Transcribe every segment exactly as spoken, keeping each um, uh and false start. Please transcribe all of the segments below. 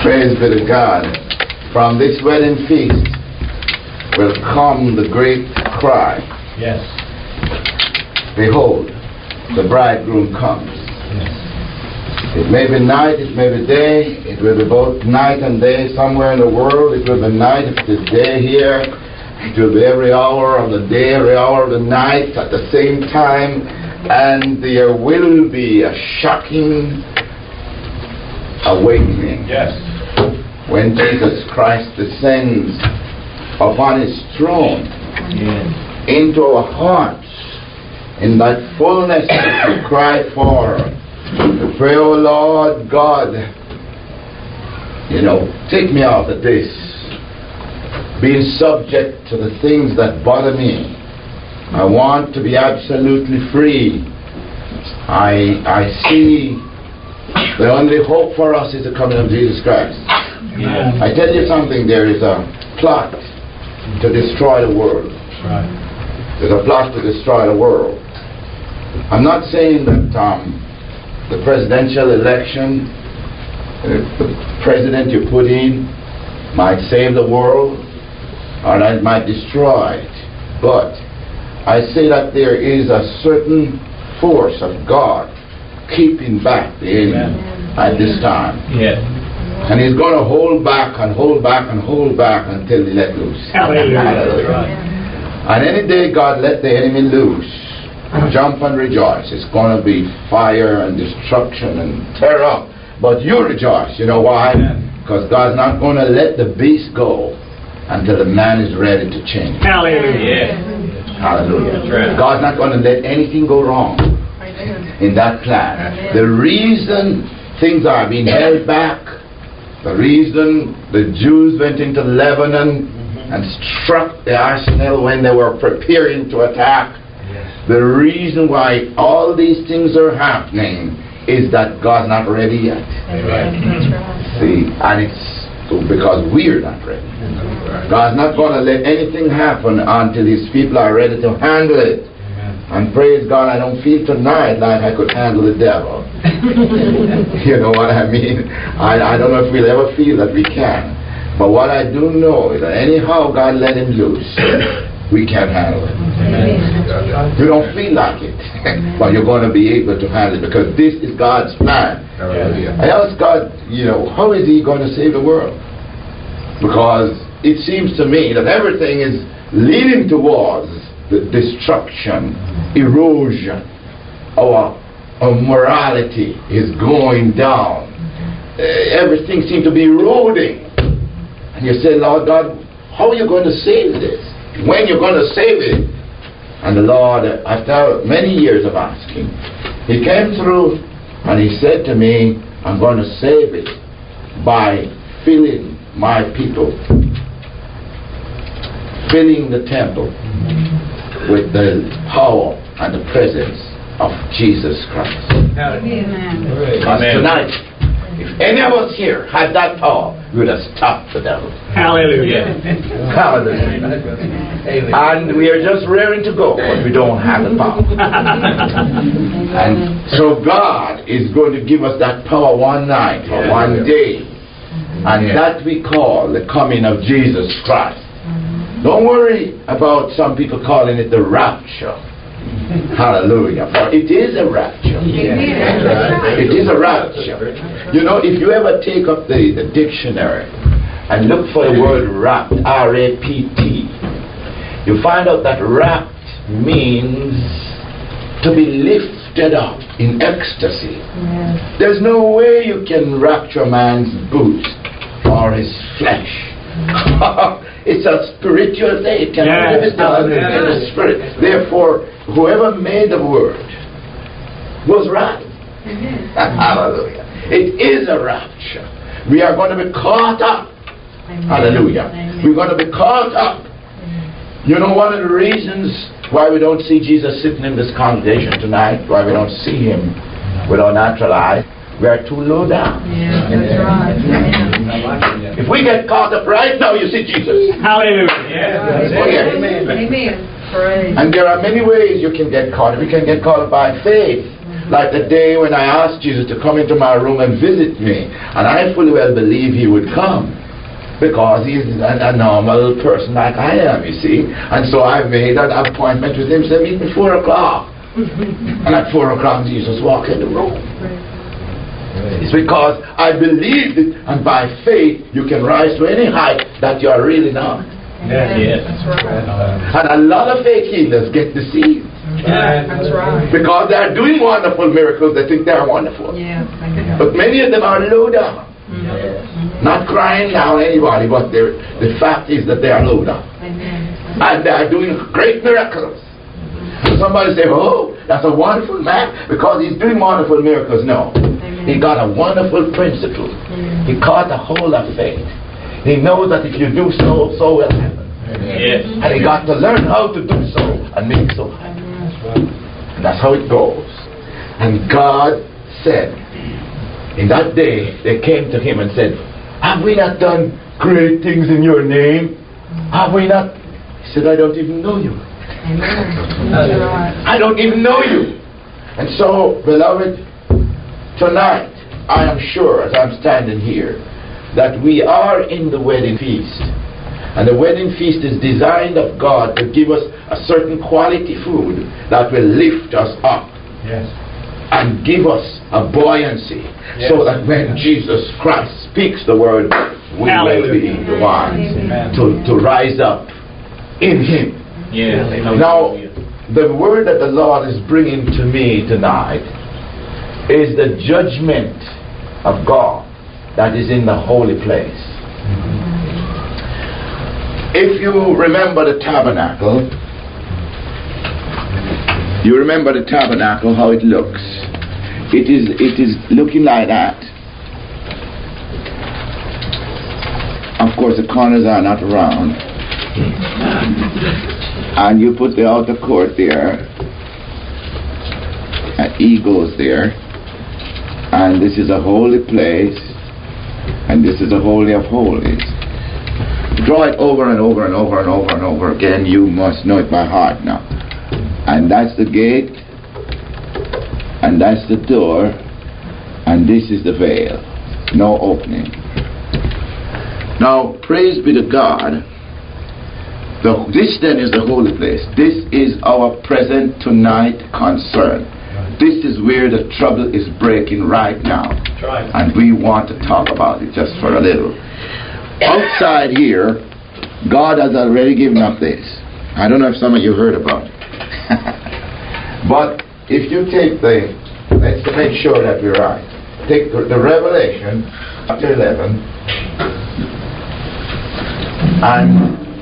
Praise be to God. From this wedding feast will come the great cry. Yes. Behold, the bridegroom comes. Yes. It may be night, it may be day, it will be both night and day somewhere in the world. It will be night if it is day here. It will be every hour of the day, every hour of the night at the same time. And there will be a shocking awakening. Yes. When Jesus Christ descends upon his throne, Yes. into our hearts, in that fullness that we cry for. We pray, oh Lord God, you know, take me out of this, being subject to the things that bother me. I want to be absolutely free. I I see the only hope for us is the coming of Jesus Christ. Yes. I tell you something, there is a plot to destroy the world. Right. There's a plot to destroy the world. I'm not saying that um, the presidential election, uh, the president you put in might save the world or that it might destroy it. But I say that there is a certain force of God keeping back the enemy at this time. Yes. And he's going to hold back and hold back and hold back until he let loose. Hallelujah. Hallelujah. And any day God let the enemy loose, jump and rejoice. It's going to be fire and destruction and terror. But you rejoice. You know why? Because God's not going to let the beast go until the man is ready to change. Hallelujah. Hallelujah. That's right. God's not going to let anything go wrong in that plan. The reason things are being held back, the reason the Jews went into Lebanon and struck the arsenal when they were preparing to attack, the reason why all these things are happening is that God's not ready yet. See, and it's because we're not ready. God's not going to let anything happen until his people are ready to handle it. And praise God, I don't feel tonight like I could handle the devil. You know what I mean? I, I don't know if we'll ever feel that we can. But what I do know is that anyhow God let him loose, we can't handle it. You don't feel like it, but you're going to be able to handle it because this is God's plan. I ask God, you know, how is he going to save the world? Because it seems to me that everything is leading towards the destruction, erosion. Our, our morality is going down. Uh, everything seems to be eroding. And you say, Lord God, how are you going to save this? When you're going to save it? And the Lord, after many years of asking, he came through and he said to me, I'm going to save it by filling my people, filling the temple with the power and the presence of Jesus Christ. Amen. Because tonight, if any of us here had that power, we would have stopped the devil. Hallelujah. Hallelujah. And we are just raring to go, but we don't have the power. And so God is going to give us that power one night or one day. And that we call the coming of Jesus Christ. Don't worry about some people calling it the rapture. Hallelujah. For it is a rapture. It is a rapture. You know, if you ever take up the, the dictionary and look for the word rapt, R A P T, you find out that rapt means to be lifted up in ecstasy. There's no way you can rapture man's boots or his flesh. It's a spiritual thing. It cannot be done in the spirit. Therefore, whoever made the word was right. Hallelujah. It is a rapture. We are going to be caught up. Amen. Hallelujah. Amen. We're going to be caught up. You know, one of the reasons why we don't see Jesus sitting in this congregation tonight, why we don't see him with our natural eyes, we are too low down. Yeah, that's right. If we get caught up right now, you see Jesus. Hallelujah. Yeah. Oh, yeah. Amen. Amen. Praise. And there are many ways you can get caught up. You can get caught up by faith. Like the day when I asked Jesus to come into my room and visit me, and I fully well believe he would come, because he's a, a normal person like I am, you see. And so I made an appointment with him, said, meet me four o'clock. And at four o'clock Jesus walked in the room. It's because I believed it, and by faith you can rise to any height that you are really not. Yeah, yes. That's right. And a lot of fake healers get deceived. Yeah, that's right. Because they are doing wonderful miracles, they think they are wonderful. Yeah, thank you. But many of them are low down. Mm-hmm. Not crying down anybody, but the fact is that they are low down. Amen. And they are doing great miracles. So somebody say, oh, that's a wonderful man because he's doing wonderful miracles. No. Amen. He got a wonderful principle. Amen. He caught a hold of faith. He knows that if you do so, so will happen. Yes. And he got to learn how to do so and make it so happen. And that's how it goes. And God said, in that day, they came to him and said, have we not done great things in your name? Have we not? He said, I don't even know you. Amen. I don't even know you. And so, beloved, tonight, I am sure, as I'm standing here, that we are in the wedding feast. And the wedding feast is designed of God to give us a certain quality food that will lift us up. Yes. And give us a buoyancy, yes, so that when Jesus Christ speaks the word, we Hallelujah. Will be the ones to, to rise up in him. Yes. Now, the word that the Lord is bringing to me tonight is the judgment of God that is in the holy place. If you remember the tabernacle, you remember the tabernacle, how it looks. It is, it is looking like that. Of course, the corners are not round. And you put the outer court there. And E goes there. And this is a holy place. And this is a holy of holies. Draw it over and over and over and over and over again. You must know it by heart now. And that's the gate, and that's the door, and this is the veil. No opening. Now, praise be to God. The, this then is the holy place. This is our present tonight concern. This is where the trouble is breaking right now. And we want to talk about it just for a little. Outside here, God has already given up this. I don't know if some of you heard about it. But if you take the, let's make sure that we're right. Take the, the Revelation chapter eleven, and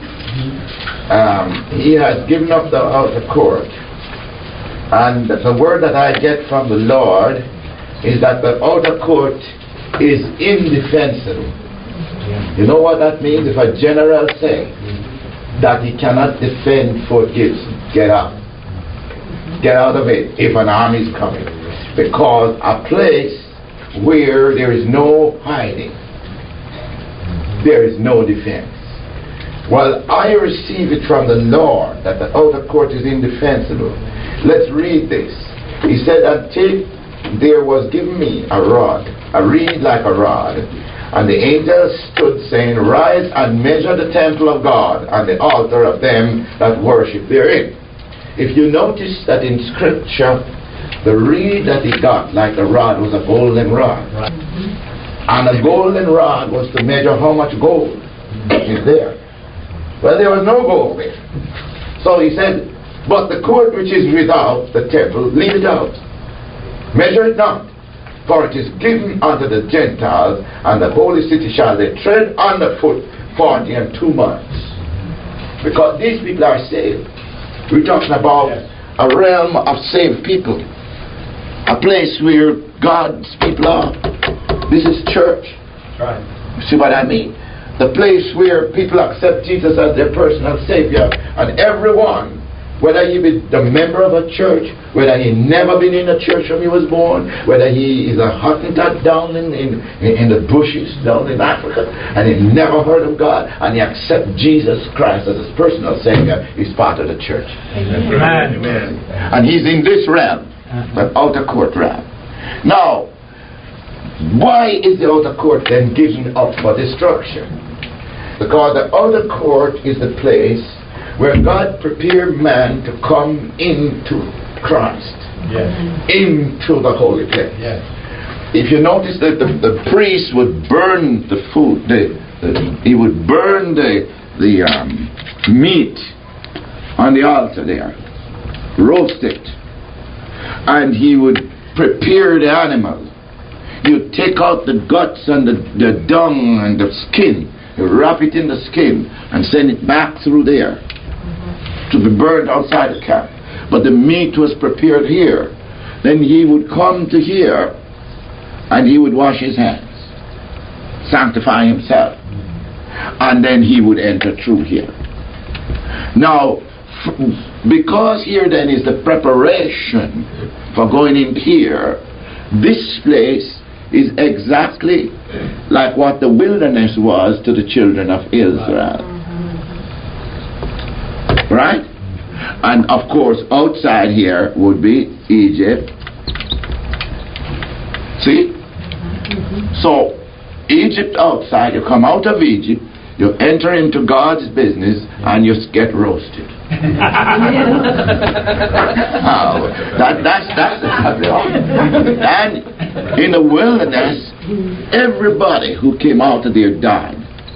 um, he has given up the outer court. And the word that I get from the Lord is that the outer court is indefensible. You know what that means? If a general says that he cannot defend Fort Gibson, get out. Get out of it if an army is coming. Because a place where there is no hiding, there is no defense. Well, I receive it from the Lord that the outer court is indefensible. Let's read this. He said, until there was given me a rod, a reed like a rod, and the angel stood saying, rise and measure the temple of God and the altar of them that worship therein. If you notice that in Scripture, the reed that he got, like a rod, was a golden rod. Right. And a golden rod was to measure how much gold is there. Well, there was no gold there. So he said, but the court which is without the temple, leave it out. Measure it not. For it is given unto the Gentiles, and the holy city shall they tread underfoot forty and two months. Because these people are saved. We're talking about a realm of saved people. A place where God's people are. This is church. That's right. See what I mean? The place where people accept Jesus as their personal Savior. And everyone, whether he be the member of a church, whether he never been in a church when he was born, whether he is a Hottentot down in, in, in the bushes down in Africa, and he never heard of God, and he accepts Jesus Christ as his personal Savior, he's part of the church. Amen. Amen. And he's in this realm. An outer court ram. Now, why is the outer court then given up for destruction? Because the outer court is the place where God prepared man to come into Christ, Yes. into the holy place. Yes. If you notice that the, the priest would burn the food, the, the, he would burn the, the um, meat on the altar there, roast it, and he would prepare the animal. You take out the guts and the, the dung and the skin, you wrap it in the skin and send it back through there to be burned outside the camp. But the meat was prepared here. Then he would come to here and he would wash his hands, sanctify himself, and then he would enter through here. Now, f- because here then is the preparation for going in here, this place is exactly like what the wilderness was to the children of Israel. Right? And of course, outside here would be Egypt. See? So, Egypt outside, you come out of Egypt, you enter into God's business, and you get roasted. Oh, that, that's, that's exactly right. And in the wilderness, everybody who came out of there died.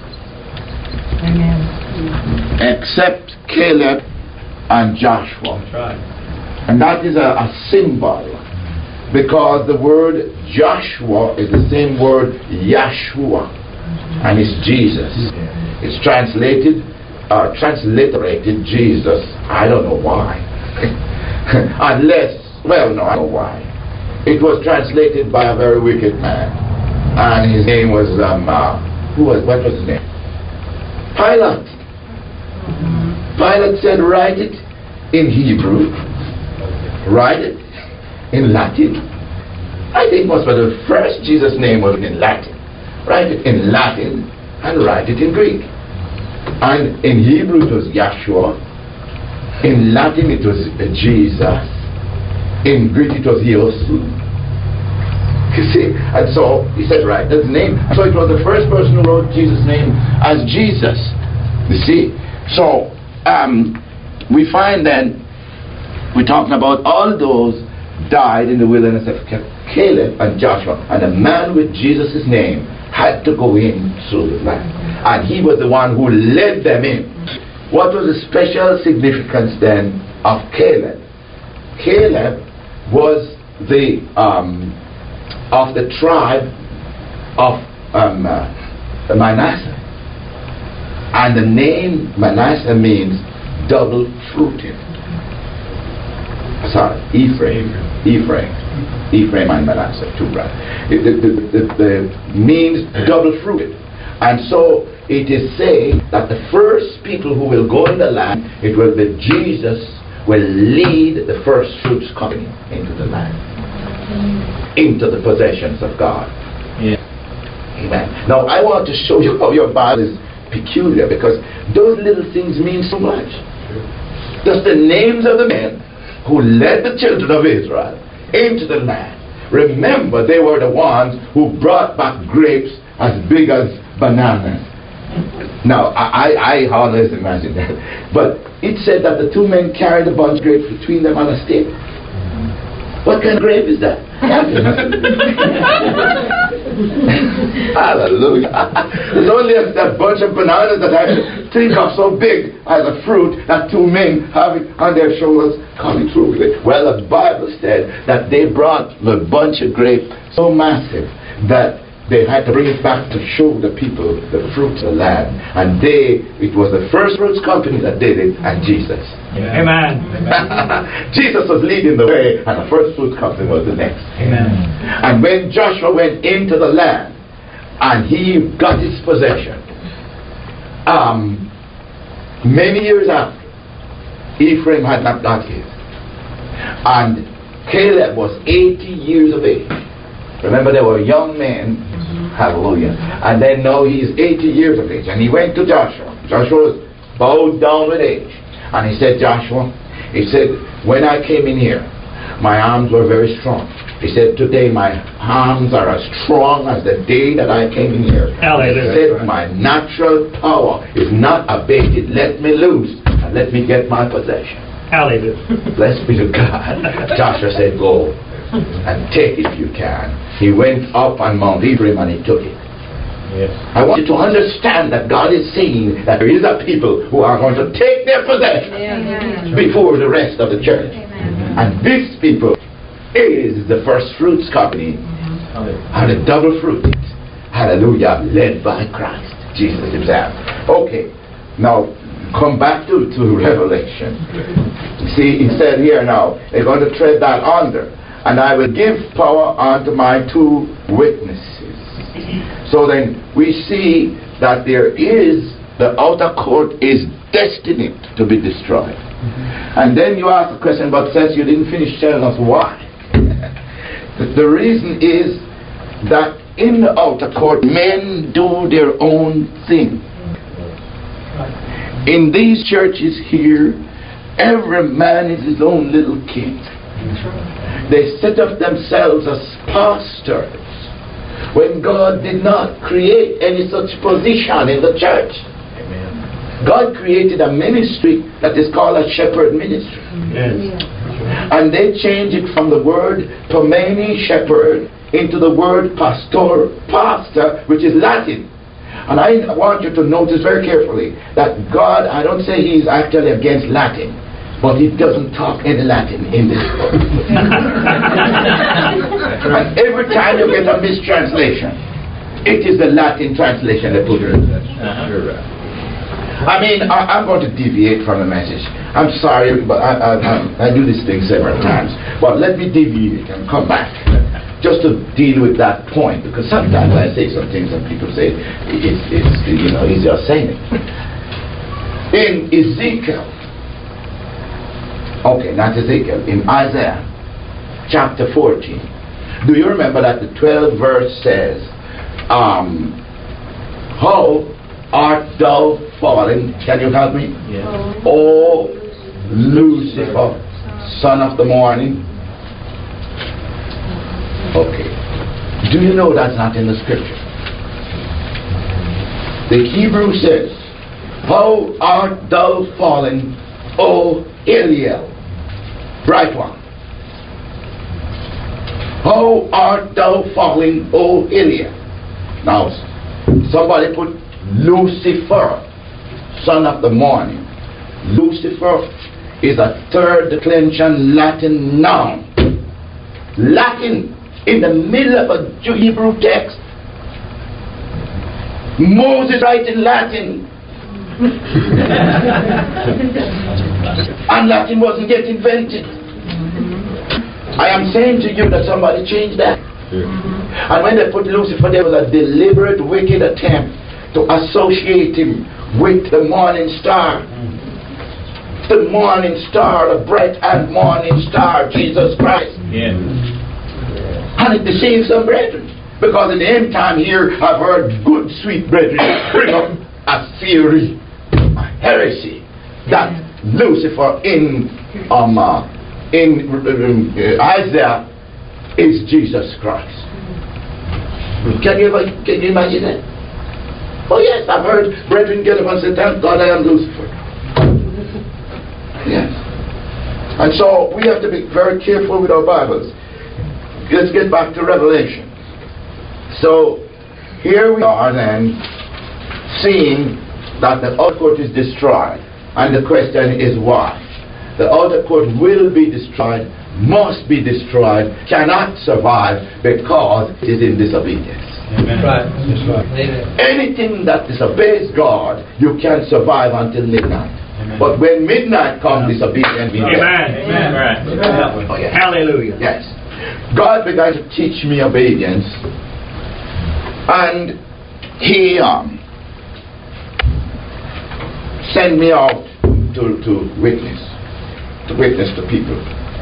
Amen. Except Caleb and Joshua. That's right. And that is a, a symbol, because the word Joshua is the same word Yeshua, and it's Jesus. It's translated, uh, transliterated Jesus. I don't know why. Unless, well, no, I don't know why. It was translated by a very wicked man, and his name was, um, uh, who was, what was his name? Pilate. Pilate said, write it in Hebrew, write it in Latin. I think most of the first Jesus' name was in Latin. Write it in Latin and write it in Greek. And in Hebrew it was Yeshua. In Latin it was Jesus. In Greek it was Yosu. You see? And so he said, write his name. So it was the first person who wrote Jesus' name as Jesus. You see? So um, we find then, we're talking about all those died in the wilderness of Caleb and Joshua, and a man with Jesus' name had to go in through the land, and he was the one who led them in. What was the special significance then of Caleb? Caleb was the um, of the tribe of um, uh, Manasseh, and the name Manasseh means double fruited. Sorry, Ephraim, Ephraim, Ephraim and Manasseh, two brothers. The, the, the, the means double fruited, and so it is saying that the first people who will go in the land, it will be Jesus will lead the first fruits coming into the land, into the possessions of God. Yeah. Amen. Now I want to show you how your Bible is peculiar, because those little things mean so much. Just the names of the men who led the children of Israel into the land. Remember, they were the ones who brought back grapes as big as bananas. Now, I, I, I always imagine that. But it said that the two men carried a bunch of grapes between them on a stick. What kind of grape is that? Hallelujah. There's only a, a bunch of bananas that I think of so big as a fruit that two men have it on their shoulders coming through with it. Well, the Bible said that they brought the bunch of grapes so massive that they had to bring it back to show the people the fruits of the land. And they, it was the first fruits company that did it, and Jesus. Yeah. Amen. Jesus was leading the way, and the first fruits company was the next. Amen. And when Joshua went into the land, and he got his possession, um, many years after, Ephraim had not got his. And Caleb was eighty years of age. Remember, they were young men. Hallelujah. And then now he is eighty years of age. And he went to Joshua. Joshua was bowed down with age. And he said, Joshua, he said, when I came in here, my arms were very strong. He said, today my arms are as strong as the day that I came in here. Hallelujah. He said, my natural power is not abated. Let me loose and let me get my possession. Hallelujah. Blessed be to God. Joshua said, go and take it if you can. He went up on Mount Ephraim and he took it. Yes. I want you to understand that God is saying that there is a people who are going to take their possession Amen. before the rest of the church. Amen. And these people is the First Fruits Company and the double fruit. Hallelujah, led by Christ, Jesus himself. Okay, now come back to, to Revelation. You see, he said here now, they're going to tread that under. And I will give power unto my two witnesses. So then we see that there is, the outer court is destined to be destroyed. Mm-hmm. And then you ask the question, but since you didn't finish telling us why. The reason is that in the outer court, men do their own thing. In these churches here, every man is his own little king. They set up themselves as pastors when God did not create any such position in the church. Amen. God created a ministry that is called a shepherd ministry. Yes. And they changed it from the word Tomeni, shepherd, into the word pastor, pastor, which is Latin. And I want you to notice very carefully that God, I don't say He is actually against Latin, but He doesn't talk any Latin in this book. And every time you get a mistranslation, it is the Latin translation they put in. Uh-huh. I mean, I, I'm going to deviate from the message. I'm sorry, but I, I, I, I do this thing several times. But let me deviate and come back just to deal with that point, because sometimes I say some things and people say it's, it's you know, he's just saying it. In Ezekiel, okay, not Ezekiel, in Isaiah chapter fourteen, do you remember that the twelfth verse says, um, how art thou fallen? Can you help me? Yes. O Lucifer, son of the morning. Okay. Do you know that's not in the scripture? The Hebrew says, how art thou fallen, O Eliel, bright one. How art thou fallen, O Eliel? Now, somebody put Lucifer, son of the morning. Lucifer is a third declension Latin noun. Latin in the middle of a Hebrew text. Moses writing Latin. And Latin wasn't yet invented. I am saying to you that somebody changed that. And when they put Lucifer, there was a deliberate, wicked attempt to associate him with the morning star. The morning star, the bright and morning star, Jesus Christ. Yeah. And it deceives some brethren. Because in the end time here, I've heard good, sweet brethren bring up a theory, a heresy, that Lucifer in, um, uh, in uh, Isaiah is Jesus Christ. Can you, can you imagine that? Oh yes, I've heard brethren get up and say, thank God I am Lucifer. Yes. And so we have to be very careful with our Bibles. Let's get back to Revelation. So here we are then seeing that the outer court is destroyed. And the question is why? The outer court will be destroyed, must be destroyed, cannot survive because it is in disobedience. Amen. Right. That's right. Anything that disobeys God, you can survive until midnight. Amen. But when midnight comes, disobedience means Amen. Amen. Right. Amen. Oh, yes. Hallelujah. Yes. God began to teach me obedience, and He um, sent me out to, to witness, to witness to people.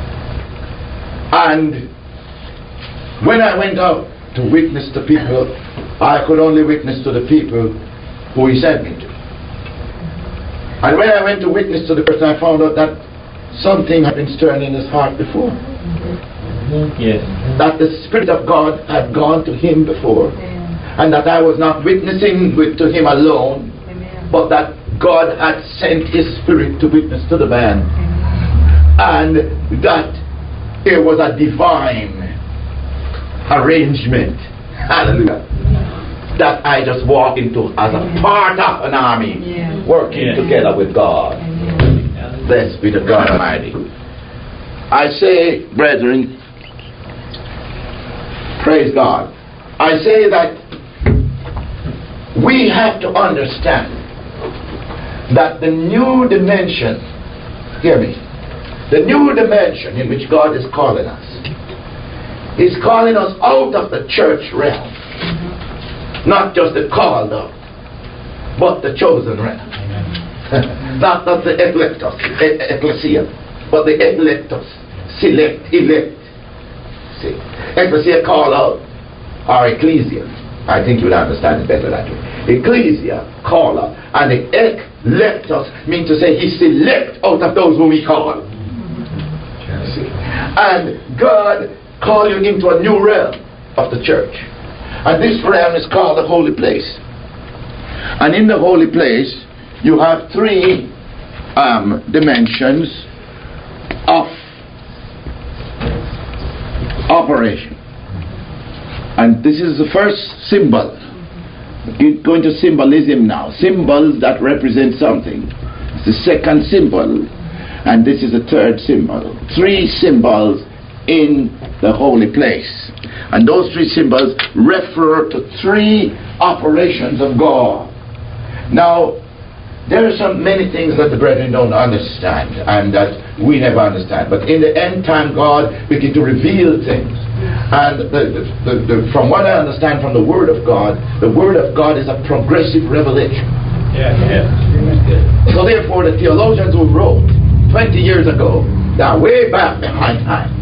And when I went out to witness to people, I could only witness to the people who He sent me to. And when I went to witness to the person, I found out that something had been stirring in his heart before. Yes. That the Spirit of God had gone to him before. And that I was not witnessing with, to him alone, but that God had sent his Spirit to witness to the man. And that it was a divine arrangement. Hallelujah. That I just walk into as a part of an army, yeah. working yeah. together with God. Yeah. Blessed be the God Almighty. I say, brethren, praise God. I say that we have to understand that the new dimension, hear me, the new dimension in which God is calling us, He's calling us out of the church realm. Not just the called out, but the chosen realm. Not, not the electos, e- ecclesia, but the electos, select, elect. See, ecclesia call out, or ecclesia. I think you would understand it better that way. Ecclesia, call out, and the electos means to say He select out of those whom He called. See, and God call you into a new realm of the church. And this realm is called the holy place. And in the holy place, you have three um, dimensions of operation. And this is the first symbol. We're going to symbolism now. Symbols that represent something. It's the second symbol. And this is the third symbol. Three symbols in the holy place. And those three symbols refer to three operations of God. Now, there are so many things that the brethren don't understand and that we never understand. But in the end time, God begins to reveal things. And the, the, the, the, from what I understand from the Word of God, the Word of God is a progressive revelation. Yeah, yeah. So therefore, the theologians who wrote twenty years ago, they are way back behind time.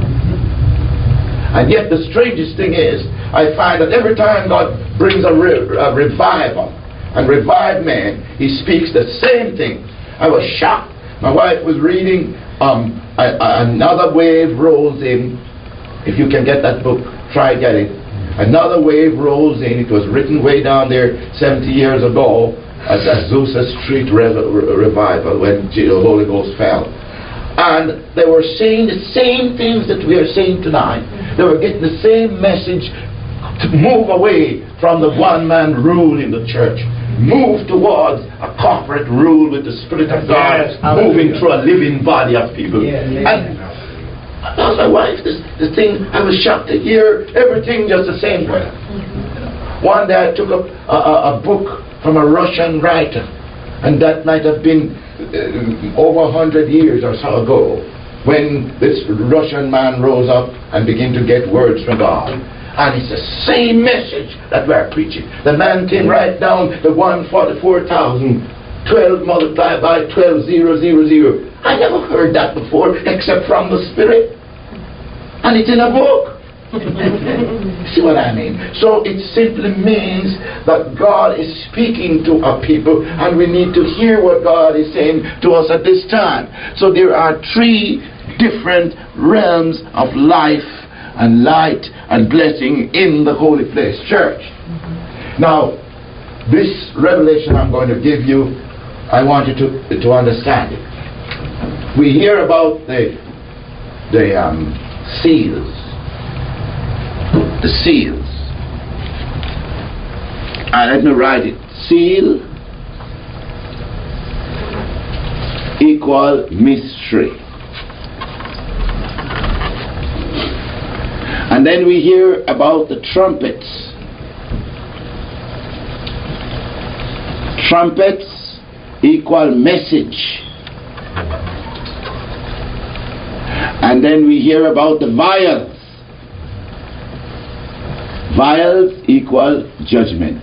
And yet the strangest thing is, I find that every time God brings a, re- a revival and revive men, He speaks the same thing. I was shocked. My wife was reading um, a, a, Another Wave Rolls In. If you can get that book, try get it. Another Wave Rolls In. It was written way down there seventy years ago as Azusa Street Re- Re- Revival when the Holy Ghost fell. And they were saying the same things that we are saying tonight. They were getting the same message to move away from the one-man rule in the church. Move towards a corporate rule with the Spirit of God, yes, moving through a living body of people. Yeah, yeah. And I asked my wife this, this thing. I was shocked to hear everything just the same way. One day I took up a, a, a book from a Russian writer, and that might have been uh, over a hundred years or so ago, when this Russian man rose up and began to get words from God. And it's the same message that we're preaching. The man came right down to one hundred forty-four thousand, twelve multiplied by twelve, zero, zero, zero. I never heard that before, except from the Spirit. And it's in a book. See what I mean? So it simply means that God is speaking to our people, and we need to hear what God is saying to us at this time. So there are three different realms of life and light and blessing in the holy place, church. Mm-hmm. Now, this revelation I'm going to give you, I want you to, to understand it. We hear about the, the um, seals. The seals. And let me write it. Seal equal mystery. And then we hear about the trumpets. Trumpets equal message. And then we hear about the vials. Vials equal judgment.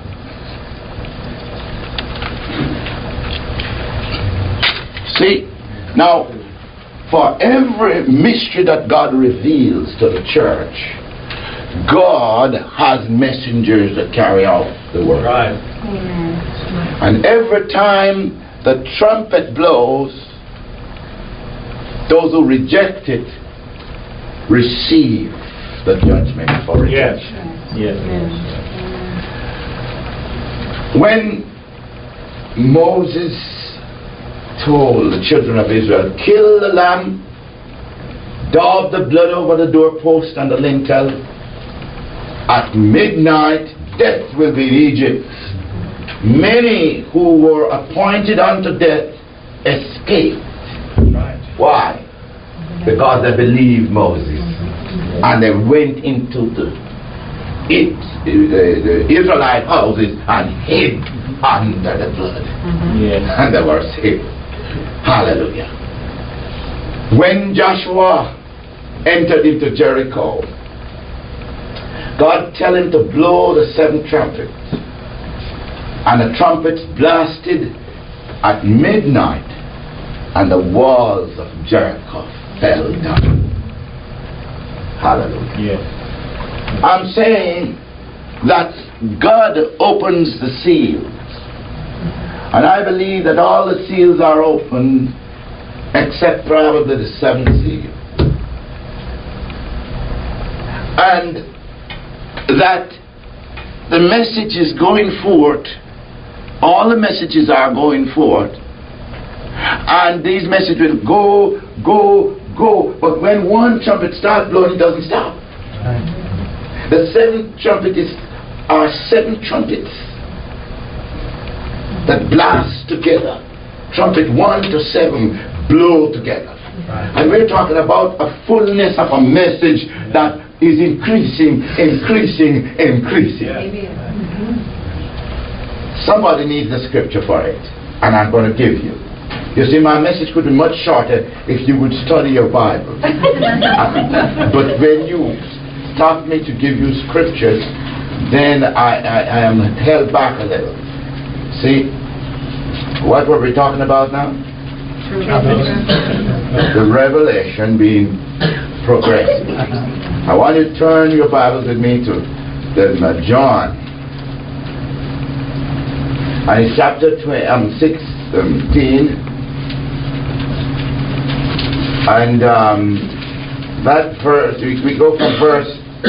See, now, for every mystery that God reveals to the church, God has messengers that carry out the word. Right. And every time the trumpet blows, Those who reject it receive the judgment for Yes. rejection. Yes. When Moses told the children of Israel, kill the lamb, daub the blood over the doorpost and the lintel, at midnight death will be in Egypt. Many who were appointed unto death escaped. Right. Why? Because they believed Moses. And they went into the, it, the, the Israelite houses and hid under the blood. Yes. And they were saved. Hallelujah. When Joshua entered into Jericho, God tell him to blow the seventh trumpet. And the trumpets blasted at midnight, and the walls of Jericho fell down. Hallelujah. Yes. I'm saying that God opens the seals. And I believe that all the seals are open except probably the seventh seal. And that the message is going forth. All the messages are going forth. And these messages will go, go, go. But when one trumpet starts blowing, it doesn't stop. The seventh trumpet is are seven trumpets that blast together. Trumpet one to seven blow together. And we're talking about a fullness of a message that is increasing, increasing, increasing. Somebody needs the scripture for it, and I'm going to give you. You see, my message could be much shorter if you would study your Bible. But when you stop me to give you scriptures, then I, I, I am held back a little. See, what were we talking about now? The revelation being progressive. I want you to turn your Bibles with me to the, uh, John. And it's chapter twenty, um, sixteen. And um, that verse, we, we go from verse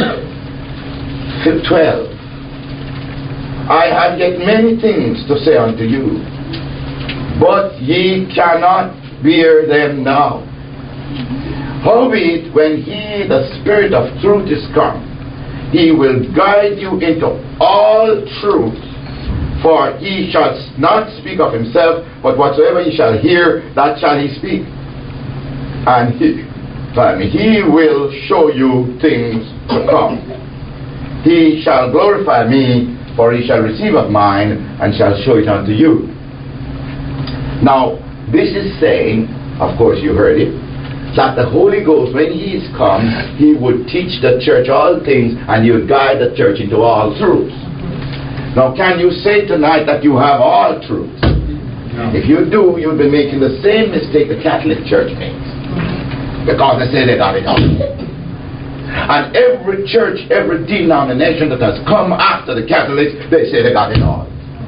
twelve. I have yet many things to say unto you, but ye cannot bear them now. Howbeit, when he, the Spirit of truth, is come, he will guide you into all truth. For he shall not speak of himself, but whatsoever he shall hear, that shall he speak. And he, he will show you things to come. He shall glorify me, for he shall receive of mine, and shall show it unto you. Now, this is saying, of course you heard it, that the Holy Ghost, when he is come, he would teach the church all things, and he would guide the church into all truths. Now, can you say tonight that you have all truths? No. If you do, you'll be making the same mistake the Catholic Church makes. Because they say they got it all. And every church, every denomination that has come after the Catholics, they say they got it all.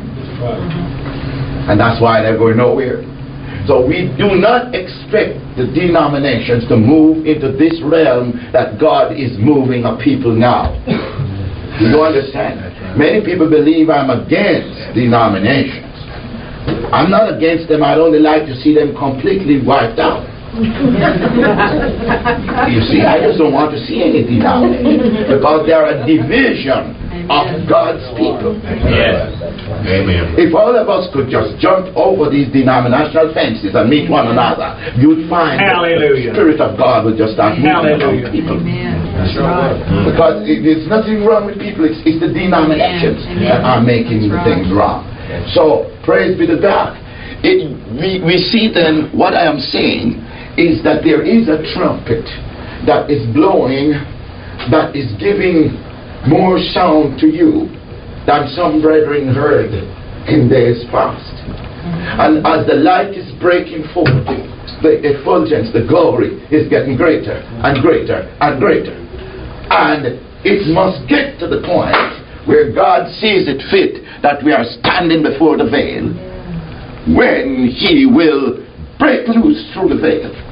And that's why they're going nowhere. So we do not expect the denominations to move into this realm that God is moving a people now. You don't understand? Many people believe I'm against denominations. I'm not against them. I'd only like to see them completely wiped out. You see, I just don't want to see any denomination, because they're a division of God's people. Yes. Amen. If all of us could just jump over these denominational fences and meet one another, you'd find Hallelujah. the Spirit of God would just start moving among people. That's right. Because it, there's nothing wrong with people, it's, it's the denominations Amen. that are making That's things right. wrong. So, praise be to God. It, we, we see then, what I am saying is that there is a trumpet that is blowing, that is giving more sound to you than some brethren heard in days past. And as the light is breaking forth, the effulgence, the glory is getting greater and greater and greater. And it must get to the point where God sees it fit that we are standing before the veil, when he will break loose through the veil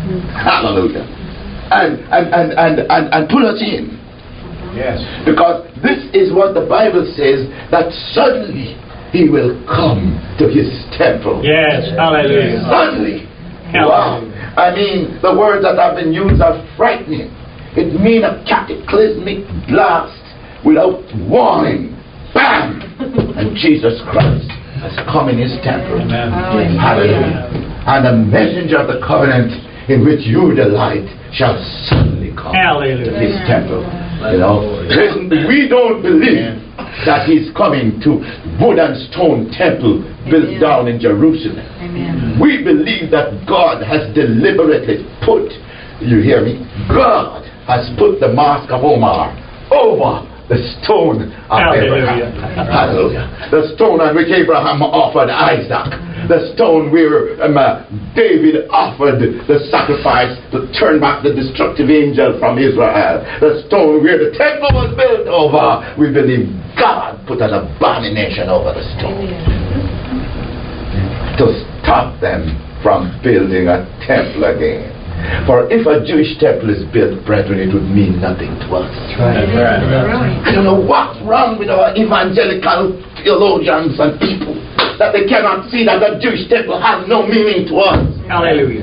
Hallelujah. And, and, and, and, and, and pull us in. Yes. Because this is what the Bible says, that suddenly he will come to his temple. Yes. Hallelujah. Suddenly. Hallelujah. Wow. I mean, the words that have been used are frightening. It means a cataclysmic blast without warning. Bam! And Jesus Christ has come in his temple. Amen. Hallelujah. And the messenger of the covenant in which you delight shall suddenly come Hallelujah. to his temple. You know, listen, we don't believe that he's coming to wood and stone temple built Amen. down in Jerusalem. Amen. We believe that God has deliberately put, you hear me? God has put the mask of Omar over the stone of Hallelujah. Abraham. Hallelujah. The stone on which Abraham offered Isaac. The stone where um, uh, David offered the sacrifice to turn back the destructive angel from Israel. The stone where the temple was built over. We believe God put an abomination over the stone to stop them from building a temple again. For if a Jewish temple is built, brethren, it would mean nothing to us. That's right. I don't know what's wrong with our evangelical theologians and people, that they cannot see that the Jewish temple has no meaning to us. Hallelujah.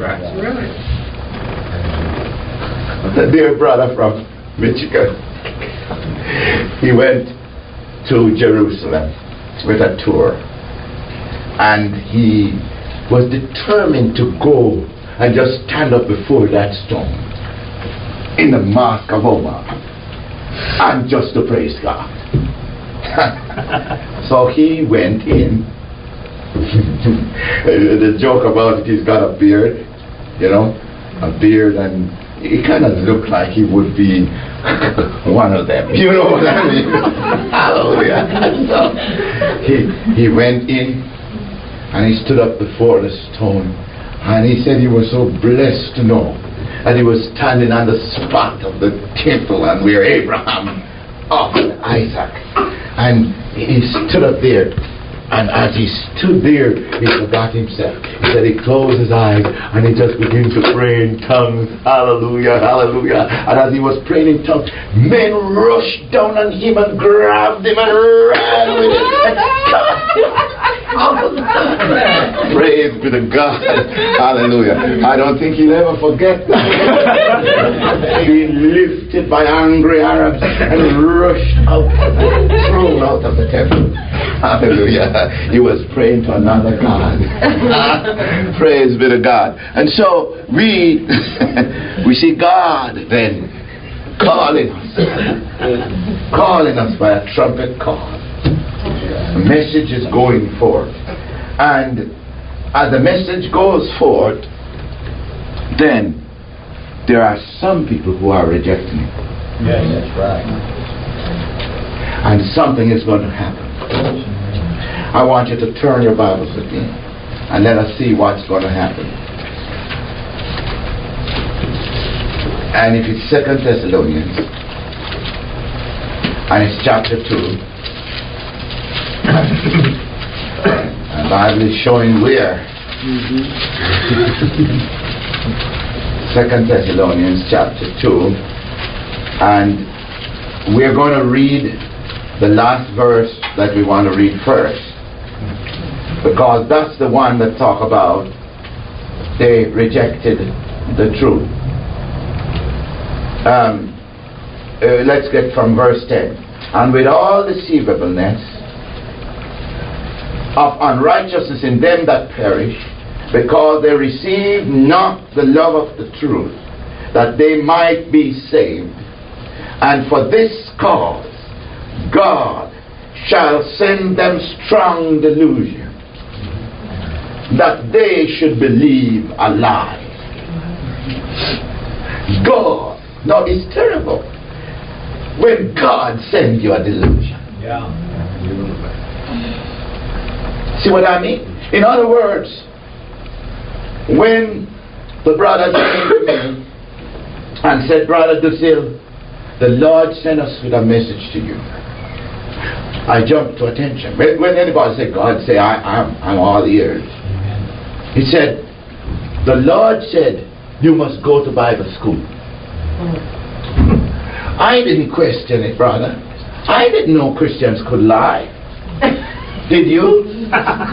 A dear brother from Michigan, he went to Jerusalem with a tour, and he was determined to go and just stand up before that stone in the Mosque of Omar and just to praise God. So he went in. The joke about it, he's got a beard, you know, a beard, and he kind of looked like he would be one of them. You know what I mean? Hallelujah. So he, he went in and he stood up before the stone. And he said he was so blessed to know that he was standing on the spot of the temple and where Abraham offered Isaac. And he stood up there. And as he stood there, he forgot himself. He said he closed his eyes and he just began to pray in tongues. Hallelujah, hallelujah. And as he was praying in tongues, men rushed down on him and grabbed him and ran with him. Praise be to God. Hallelujah. I don't think he'll ever forget that. Being lifted by angry Arabs and rushed out, thrown out of the temple. Hallelujah. He was praying to another God. Praise be to God. And so we we see God then calling us, calling us by a trumpet call. The message is going forth, and as the message goes forth, then there are some people who are rejecting it. Yes, that's right. And something is going to happen. I want you to turn your Bibles with me and let us see what's going to happen. And if it's Second Thessalonians, and it's chapter two, the Bible is showing where. Second Thessalonians chapter two, and we're going to read the last verse that we want to read first, because that's the one that talk about they rejected the truth. Um, uh, let's get from verse ten. And with all deceivableness of unrighteousness in them that perish, because they receive not the love of the truth, that they might be saved. And for this cause God shall send them strong delusion, that they should believe a lie. God, now it's terrible when God sends you a delusion. Yeah. See what I mean? In other words, when the brother came to me and said, Brother Dusil, the Lord sent us with a message to you, I jumped to attention. When, when anybody say God, say I, I'm, I'm all ears. He said, the Lord said you must go to Bible school. I didn't question it, brother. I didn't know Christians could lie. Did you?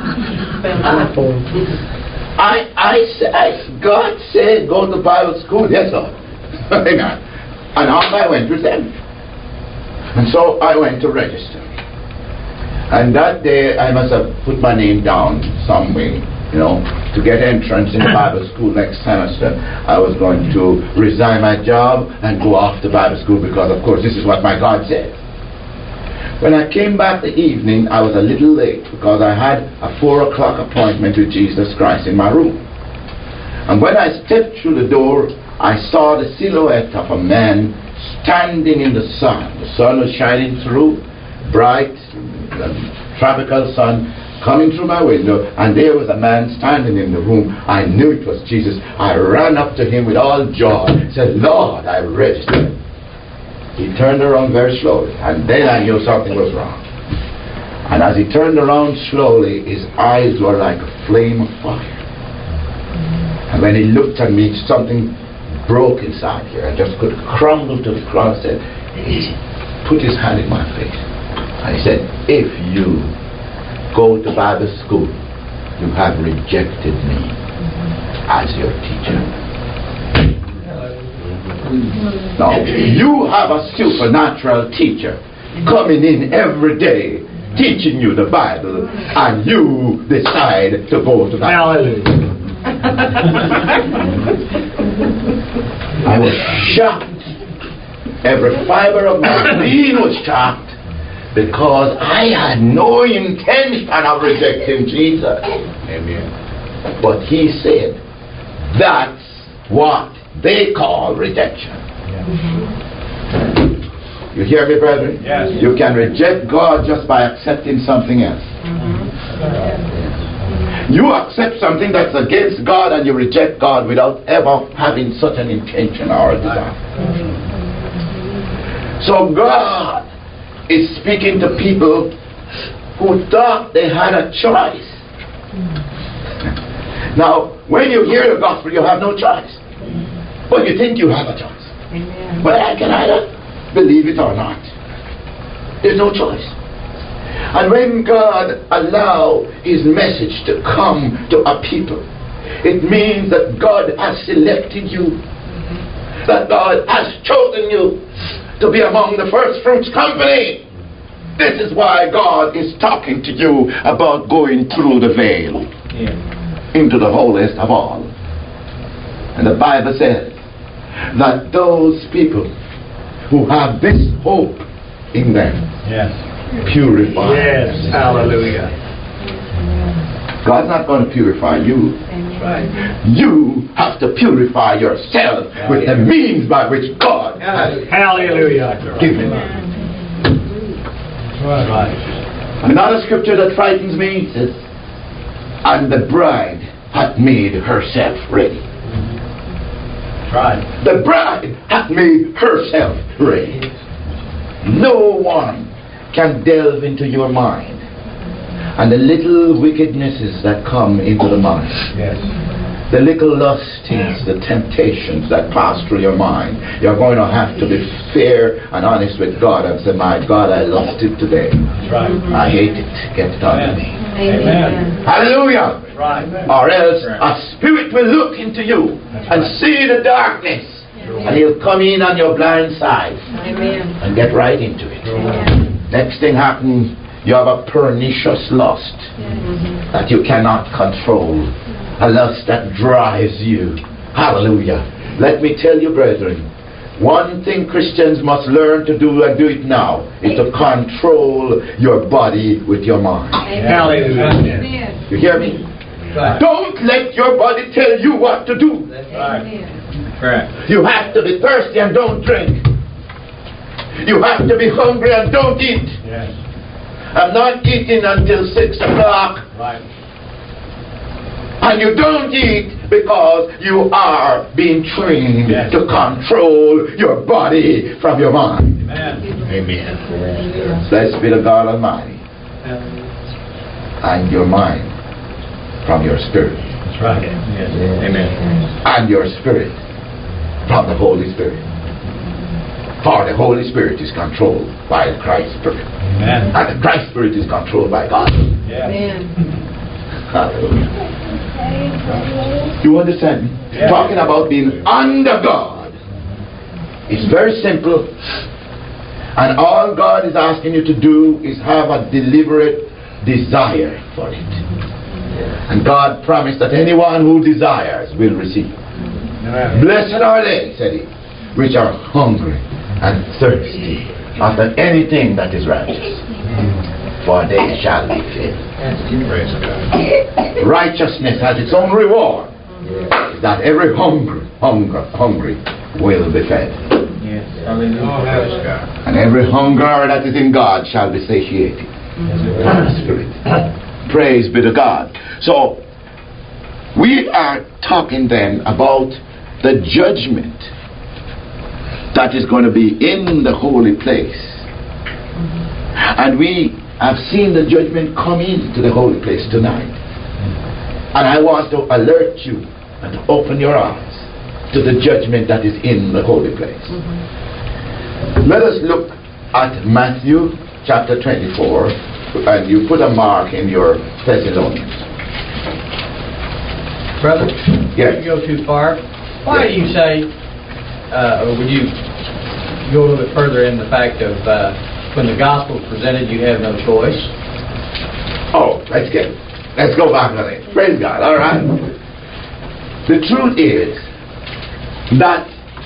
I, I, I, God said go to Bible school. Yes, sir. And off I went with them. And so I went to register. And that day I must have put my name down some way, you know, to get entrance in Bible school next semester. I was going to resign my job and go off to Bible school because, of course, this is what my God said. When I came back the evening, I was a little late because I had a four o'clock appointment with Jesus Christ in my room. And when I stepped through the door, I saw the silhouette of a man standing in the sun. The sun was shining through, bright, the tropical sun coming through my window, and there was a man standing in the room. I knew it was Jesus. I ran up to him with all joy, said, Lord, I registered. He turned around very slowly, and then I knew something was wrong. And as he turned around slowly, his eyes were like a flame of fire. And when he looked at me, something broke inside here. I just could crumble to the ground. Said, he put his hand in my face. And he said, if you go to Bible school, you have rejected me as your teacher. Now, you have a supernatural teacher coming in every day teaching you the Bible, and you decide to go to Bible. I was shocked. Every fiber of my being was shocked because I had no intention of rejecting Jesus. Amen. But he said, that's what they call rejection. Yeah. You hear me, brethren? Yes. You can reject God just by accepting something else. Mm-hmm. You accept something that's against God and you reject God without ever having such an intention or a desire. Mm-hmm. So God is speaking to people who thought they had a choice. Mm-hmm. Now, when you hear the gospel, you have no choice. But you think you have a choice. Amen. But I can either believe it or not. There's no choice. And when God allows his message to come to a people, it means that God has selected you, mm-hmm. that God has chosen you to be among the first fruits company. This is why God is talking to you about going through the veil, yeah. into the holiest of all. And the Bible says that those people who have this hope in them, yes. purify. Yes, hallelujah. God's not going to purify you. Right. You have to purify yourself hallelujah. With the means by which God has hallelujah. given. Right. Another scripture that frightens me says, and the bride hath made herself ready. Right. The bride hath made herself ready. No one can delve into your mind and the little wickednesses that come into the mind. Yes. The little lustings, the temptations that pass through your mind. You're going to have to be fair and honest with God and say, my God, I lost it today. That's right. I hate it. Get it out of me. Amen. Amen. Hallelujah. Right. Or else a spirit will look into you That's and right. see the darkness. Amen. And he'll come in on your blind side. Amen. And get right into it. Amen. Next thing happens, you have a pernicious lust mm-hmm. that you cannot control. A lust that drives you. Hallelujah. Let me tell you, brethren, one thing Christians must learn to do, and do it now, is to control your body with your mind. Amen. Hallelujah. You hear me? Right. Don't let your body tell you what to do. That's right. Right. You have to be thirsty and don't drink. You have to be hungry and don't eat. Yes. I'm not eating until six o'clock. Right. And you don't eat because you are being trained yes. to control your body from your mind. Amen. Amen. Blessed be the God Almighty. Amen. And your mind from your spirit. That's right. Yes. Amen. And your spirit from the Holy Spirit. For the Holy Spirit is controlled by Christ's Spirit. Amen. And the Christ Spirit is controlled by God. Yeah. Amen. Hallelujah. You understand me? Yeah. Talking about being under God. It's very simple. And all God is asking you to do is have a deliberate desire for it. And God promised that anyone who desires will receive. Amen. Blessed are they, said he, which are hungry and thirsty after anything that is righteous, for they shall be filled. Praise God. Righteousness has its own reward, that every hungry, hunger, hungry will be fed. Yes. Hallelujah. Praise God. And every hunger that is in God shall be satiated. Spirit. Praise be to God. So, we are talking then about the judgment that is going to be in the holy place. And we have seen the judgment come into the holy place tonight. And I want to alert you and to open your eyes to the judgment that is in the holy place. Mm-hmm. Let us look at Matthew chapter twenty-four, and you put a mark in your Thessalonians. Brother, Yes. you go too far. Why do you say, uh, or would you go a little bit further in the fact of uh, when the gospel is presented, you have no choice? Oh, let's get, let's go back on it. Praise God. All right. The truth is that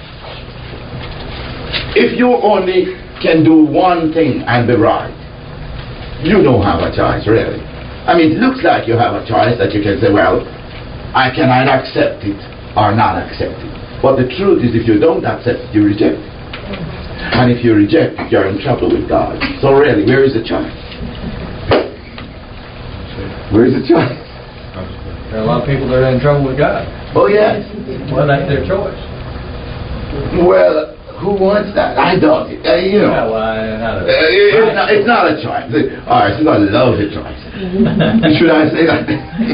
if you only can do one thing and be right, you don't have a choice, really. I mean, it looks like you have a choice that you can say, well, I can either accept it or not accept it. But the truth is, if you don't accept it, you reject it. And if you reject it, you're in trouble with God. So really, where is the choice? Where is the choice? There are a lot of people that are in trouble with God. Oh, yes. Well, that's their choice. Well, who wants that? I don't. Uh, you know. Yeah, well, I, not a, Uh, it's, not, it's not a choice. All right, so I love the choice. Should I say that?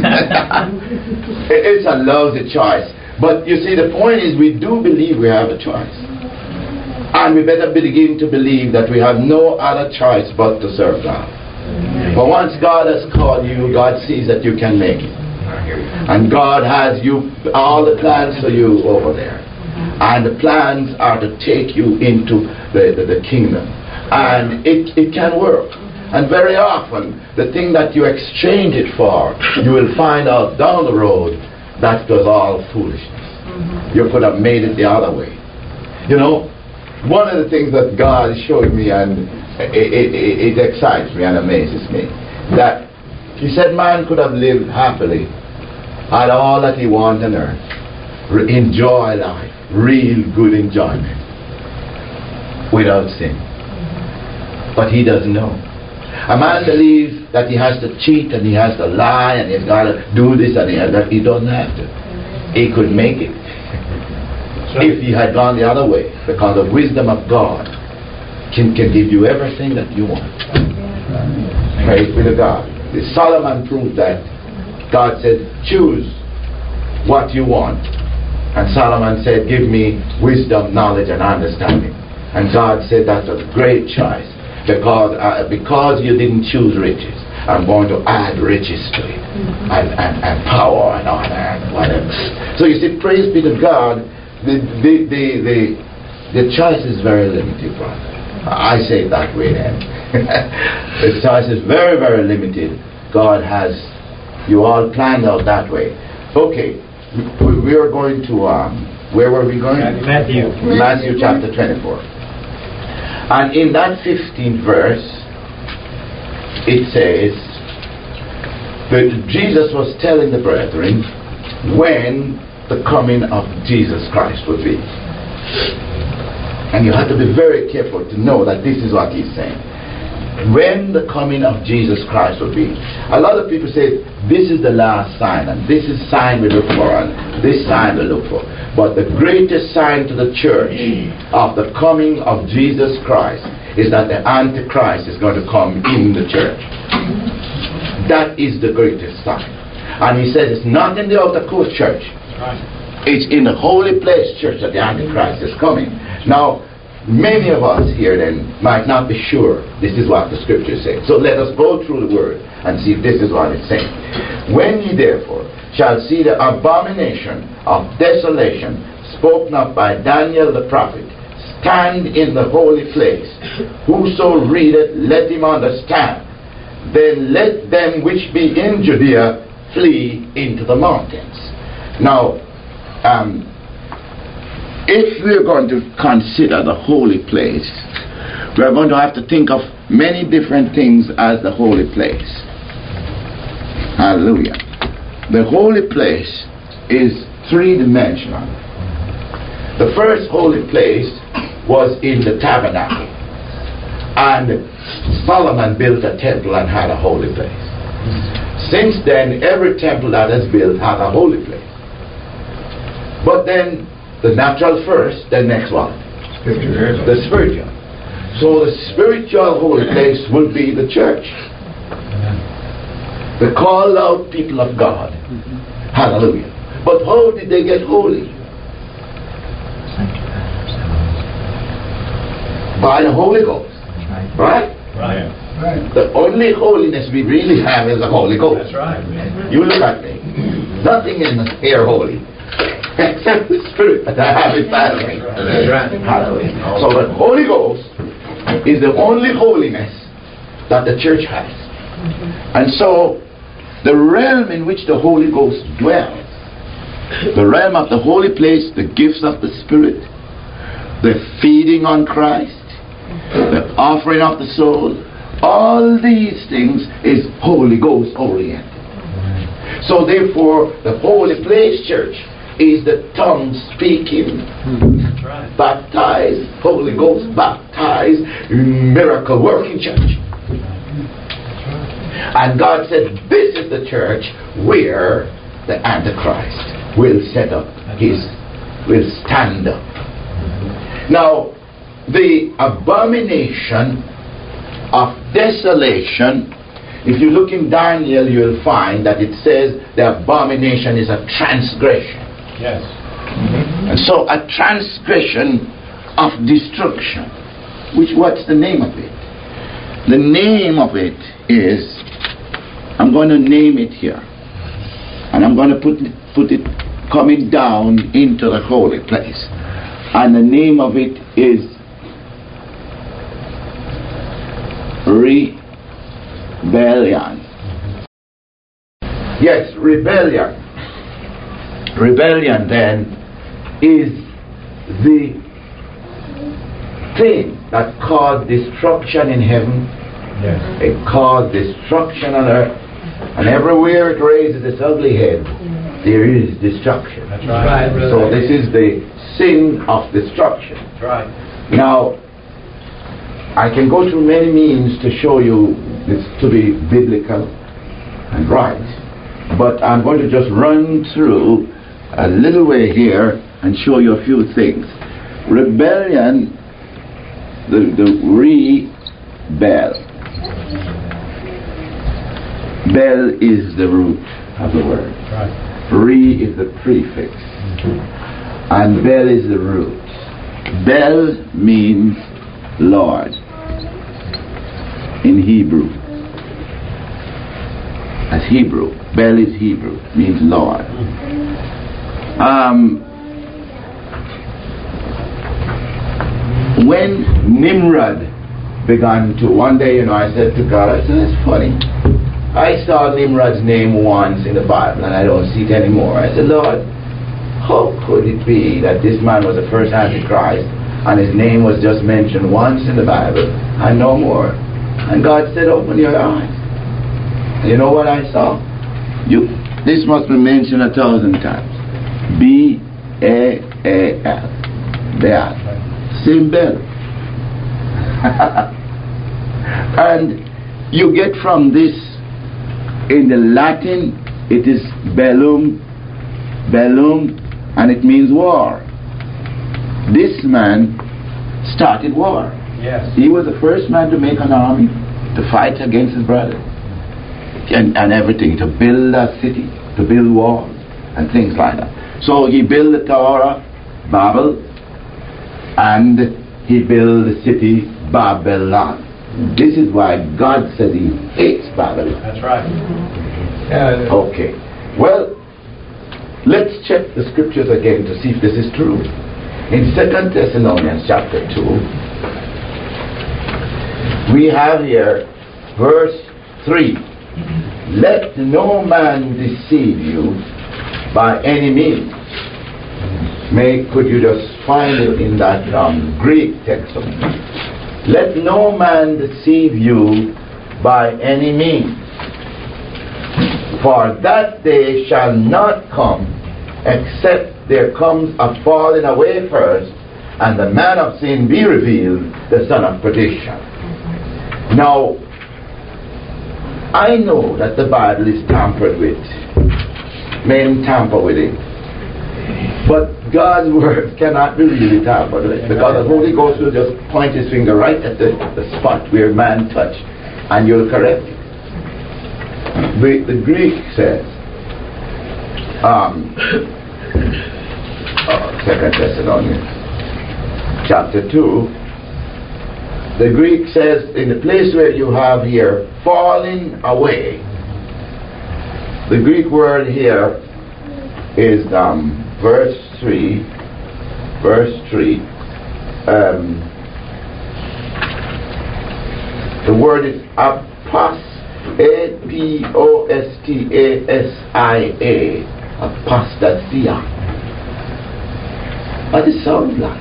It's a lousy choice. But you see, the point is, we do believe we have a choice. And we better begin to believe that we have no other choice but to serve God. But once God has called you, God sees that you can make it. And God has you all the plans for you over there. And the plans are to take you into the, the, the kingdom. And it, it can work. And very often, the thing that you exchange it for, you will find out down the road that was all foolishness. Mm-hmm. You could have made it the other way. You know, one of the things that God showed me, and it, it, it, it excites me and amazes me, that He said man could have lived happily, had all that he wanted on earth, re- enjoy life, real good enjoyment, without sin. But he doesn't know. A man believes that he has to cheat and he has to lie and he's got to do this and he has that. He doesn't have to. He could make it if he had gone the other way, because the wisdom of God can, can give you everything that you want. Praise be to God. Solomon proved that. God said, choose what you want. And Solomon said, give me wisdom, knowledge, and understanding. And God said, that's a great choice. Because uh, because you didn't choose riches, I'm going to add riches to it. And, and, and power and honor and whatever. So you see, praise be to God, the, the, the, the, the choice is very limited, brother. I say it that way then. The choice is very, very limited. God has you all planned out that way. Okay, we, we are going to, um, where were we going? Matthew. Matthew chapter twenty-four. And in that fifteenth verse, it says that Jesus was telling the brethren when the coming of Jesus Christ would be. And you have to be very careful to know that this is what he's saying. When the coming of Jesus Christ will be. A lot of people say, this is the last sign, and this is sign we look for, and this sign we look for. But the greatest sign to the church of the coming of Jesus Christ is that the Antichrist is going to come in the church. That is the greatest sign. And he says it's not in the outer court church. It's in the holy place church that the Antichrist is coming. Now, many of us here then might not be sure this is what the scripture says. So let us go through the word and see if this is what it's saying. When ye therefore shall see the abomination of desolation spoken of by Daniel the prophet stand in the holy place, whoso readeth, let him understand. Then let them which be in Judea flee into the mountains. Now, um, if we're going to consider the holy place, we're going to have to think of many different things as the holy place. Hallelujah. The holy place is three-dimensional. The first holy place was in the tabernacle. And Solomon built a temple and had a holy place. Since then, every temple that is built has a holy place. But then, the natural first, then next one? Spiritual. The spiritual. So the spiritual holy place would be the church. The called out people of God. Hallelujah. But how did they get holy? By the Holy Ghost. Right? Right. Right. The only holiness we really have is the Holy Ghost. That's right. You look at me. Nothing in here holy. Except the Spirit that I have inside of me. That's right. Hallelujah. So the Holy Ghost is the only holiness that the church has. And so the realm in which the Holy Ghost dwells, the realm of the holy place, the gifts of the Spirit, the feeding on Christ, the offering of the soul, all these things is Holy Ghost oriented. So therefore the holy place church is the tongue speaking, right, baptized, Holy Ghost baptized, miracle working church. And God said this is the church where the Antichrist will set up his, will stand up. Now the abomination of desolation, if you look in Daniel, you'll find that it says the abomination is a transgression. Yes. Mm-hmm. And so a transgression of destruction. Which, what's the name of it? The name of it is, I'm going to name it here. And I'm going to put it, put it coming down into the holy place. And the name of it is rebellion. Yes, rebellion. Rebellion then is the thing that caused destruction in heaven. Yes. It caused destruction on earth. And everywhere it raises its ugly head, there is destruction. That's right. Right. So this is the sin of destruction. That's right. Now, I can go through many means to show you this to be biblical and right. But I'm going to just run through a little way here and show you a few things. Rebellion, the, the re-bel. Bel is the root of the word. Right. Re is the prefix. Mm-hmm. And bel is the root. Bel means Lord in Hebrew. As Hebrew. Bel is Hebrew, means Lord. Um, when Nimrod began to, one day, you know, I said to God, I said, it's funny. I saw Nimrod's name once in the Bible and I don't see it anymore. I said, Lord, how could it be that this man was the first Antichrist and his name was just mentioned once in the Bible and no more? And God said, open your eyes. And you know what I saw? You, this must be mentioned a thousand times. B A A L. Beal. Same bell. And you get from this, in the Latin, it is bellum, bellum, and it means war. This man started war. Yes. He was the first man to make an army to fight against his brother and, and everything, to build a city. to build walls and things like that. So he built the Tower of Babel, and he built the city Babylon. This is why God says he hates Babylon. That's right. Yeah. Okay. Well, let's check the scriptures again to see if this is true. In Second Thessalonians chapter two, we have here verse three. Let no man deceive you by any means. May, could you just find it in that um, Greek text? Let no man deceive you by any means. For that day shall not come, except there comes a falling away first, and the man of sin be revealed, the son of perdition. Now, I know that the Bible is tampered with. Men tamper with it. But God's word cannot be really tampered with, because the Holy Ghost will just point his finger right at the, the spot where man touched, and you'll correct it. The, the Greek says, um, uh, Second Thessalonians chapter two, the Greek says, in the place where you have here falling away, the Greek word here is um, verse three, verse three. Um, the word is apos, A P O S T A S I A, apostasia. What does it sound like?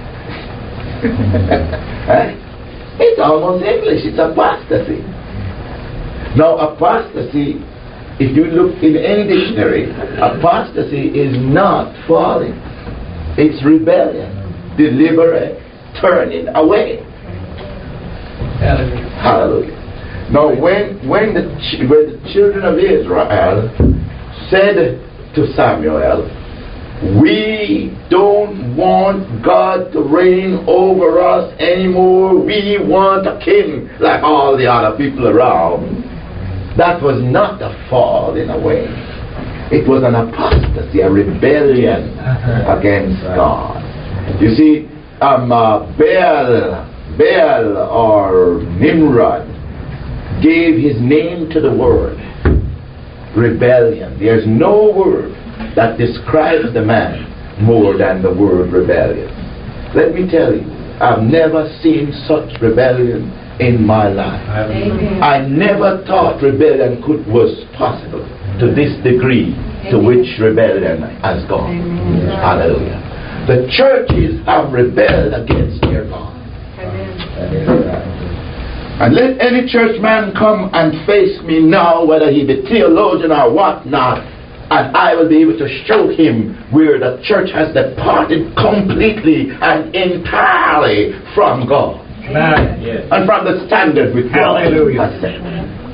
eh? It's almost English. It's apostasy. Now, apostasy, if you look in any dictionary, apostasy is not falling. It's rebellion, deliberate turning away. Hallelujah. Hallelujah. Now, when when the ch- when the children of Israel said to Samuel, "We don't want God to reign over us anymore. We want a king like all the other people around," that was not a fall in a way. It was an apostasy, a rebellion against God. You see, um, uh, Baal, Baal or Nimrod gave his name to the word rebellion. There's no word that describes the man more than the word rebellion. Let me tell you, I've never seen such rebellion in my life. Amen. I never thought rebellion could was possible to this degree to Amen. which rebellion has gone. Amen. Hallelujah. The churches have rebelled against their God. Amen. And let any church man come and face me now, whether he be theologian or whatnot, and I will be able to show him where the church has departed completely and entirely from God. Amen. Yes. And from the standard with God Hallelujah. has set.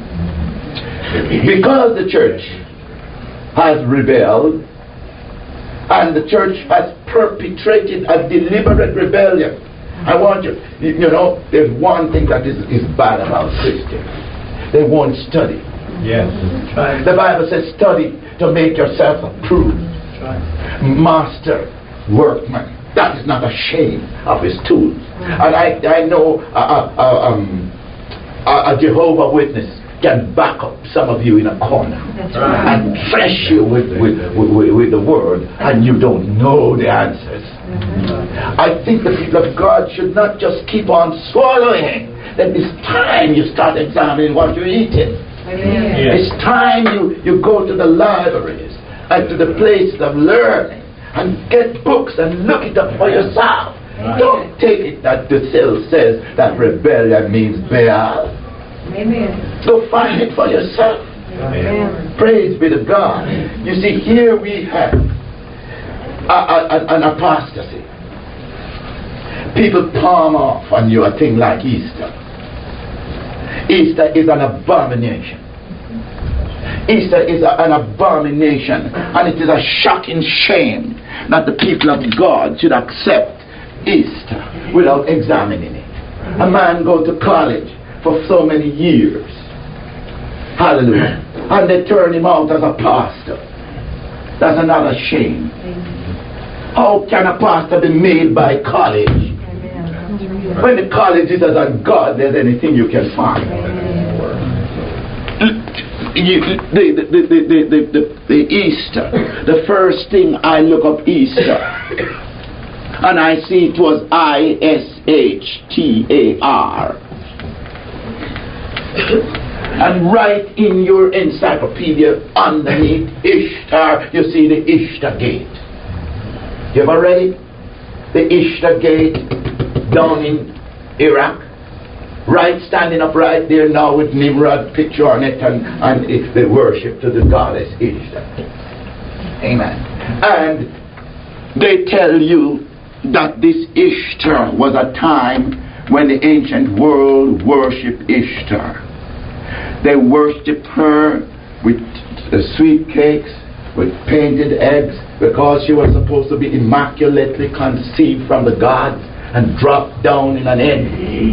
Because the church has rebelled, and the church has perpetrated a deliberate rebellion. I want you, you, you know, there's one thing that is, is bad about Christians. They won't study. Yes. Right. The Bible says, study to make yourself approved. Right. Master, workman. That is not a shame of his tools. And I, I know a, a, a, um, a, a Jehovah Witness can back up some of you in a corner. That's right. And thresh you with, with, with, with the word, and you don't know the answers. I think the people of God should not just keep on swallowing. That it's time you start examining what you're eating. Amen. Yes. It's time you, you go to the libraries and to the places of learning and get books and look it up for yourself. Right. Don't take it that the cell says that rebellion means Baal. Amen. Go find it for yourself. Amen. Praise be to God. You see, here we have a, a, an apostasy. People palm off on you a thing like Easter. Easter is an abomination. Easter is a, an abomination, and it is a shocking shame that the people of God should accept Easter without examining it. A man go to college for so many years. Hallelujah. And they turn him out as a pastor. That's another shame. How can a pastor be made by college? When the college is as a God, there's anything you can find. You, the, the, the, the, the, the, the Easter, the first thing I look up Easter, and I see it was I S H T A R. And right in your encyclopedia, underneath Ishtar, you see the Ishtar Gate. You ever read it? The Ishtar Gate down in Iraq. Right, standing up right there now with Nimrod picture on it, and, and it, the worship to the goddess Ishtar. Amen. And they tell you that this Ishtar was a time when the ancient world worshipped Ishtar. They worshipped her with uh, sweet cakes, with painted eggs, because she was supposed to be immaculately conceived from the gods and dropped down in an egg.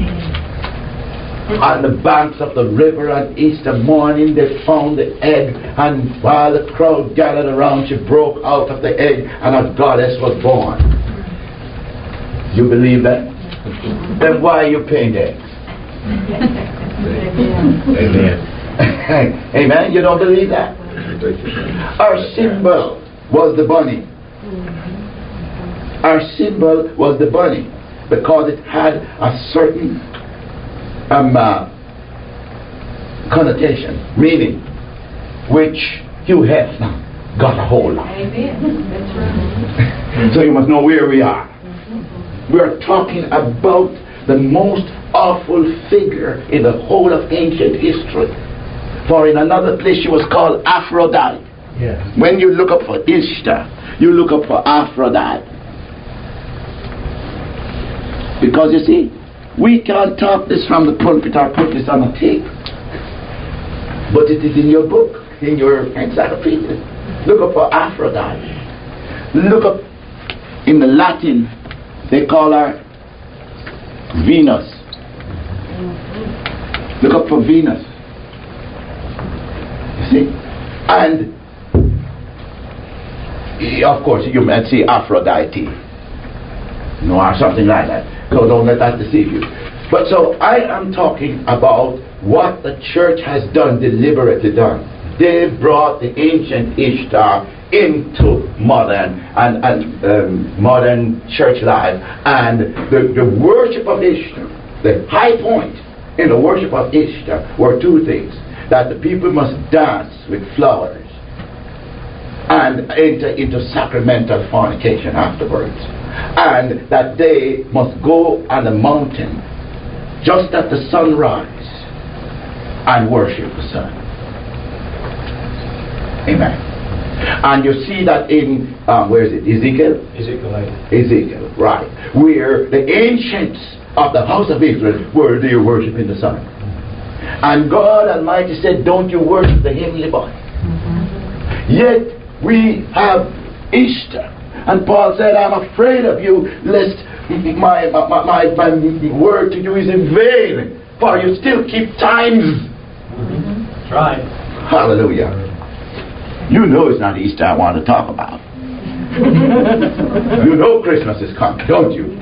On the banks of the river on Easter morning, they found the egg, and while the crowd gathered around, she broke out of the egg, and a goddess was born. You believe that? Then why you paint eggs? Amen. Amen. You don't believe that? Our symbol was the bunny. Our symbol was the bunny because it had a certain um, uh, connotation, meaning, which Hugh Hefner got a hold of. Amen. That's right. So you must know where we are. We are talking about the most awful figure in the whole of ancient history. For in another place she was called Aphrodite. Yes. When you look up for Ishtar, you look up for Aphrodite. Because you see, we can't talk this from the pulpit or put this on a tape. But it is in your book, in your encyclopedia. Look up for Aphrodite. Look up in the Latin, they call her Venus. Look up for Venus. You see? And of course you might see Aphrodite. You know, or something like that. So don't let that deceive you. But so I am talking about what the church has done, deliberately done. They brought the ancient Ishtar into modern and, and um, modern church life, and the, the worship of Ishtar, the high point in the worship of Ishtar were two things: that the people must dance with flowers and enter into sacramental fornication afterwards, and that they must go on the mountain just at the sunrise and worship the sun. Amen. And you see that in, um, where is it, Ezekiel? Ezekiel. Ezekiel, right. Where the ancients of the house of Israel were there worshiping the sun. And God Almighty said, don't you worship the heavenly body. Mm-hmm. Yet we have Ishtar. And Paul said, I'm afraid of you, lest my, my, my, my word to you is in vain, for you still keep times. Mm-hmm. That's right. Hallelujah. You know it's not Easter I want to talk about. You know Christmas is coming, don't you?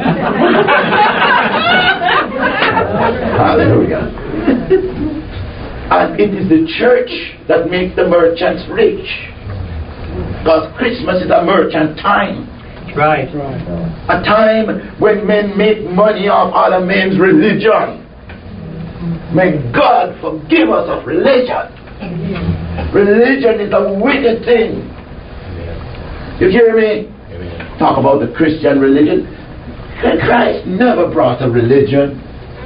Hallelujah. And it is the church that makes the merchants rich. Because Christmas is a merchant time. Right. A time when men make money off other men's religion. May God forgive us of religion. Religion is a wicked thing. You hear me? Amen. Talk about the Christian religion. Christ never brought a religion.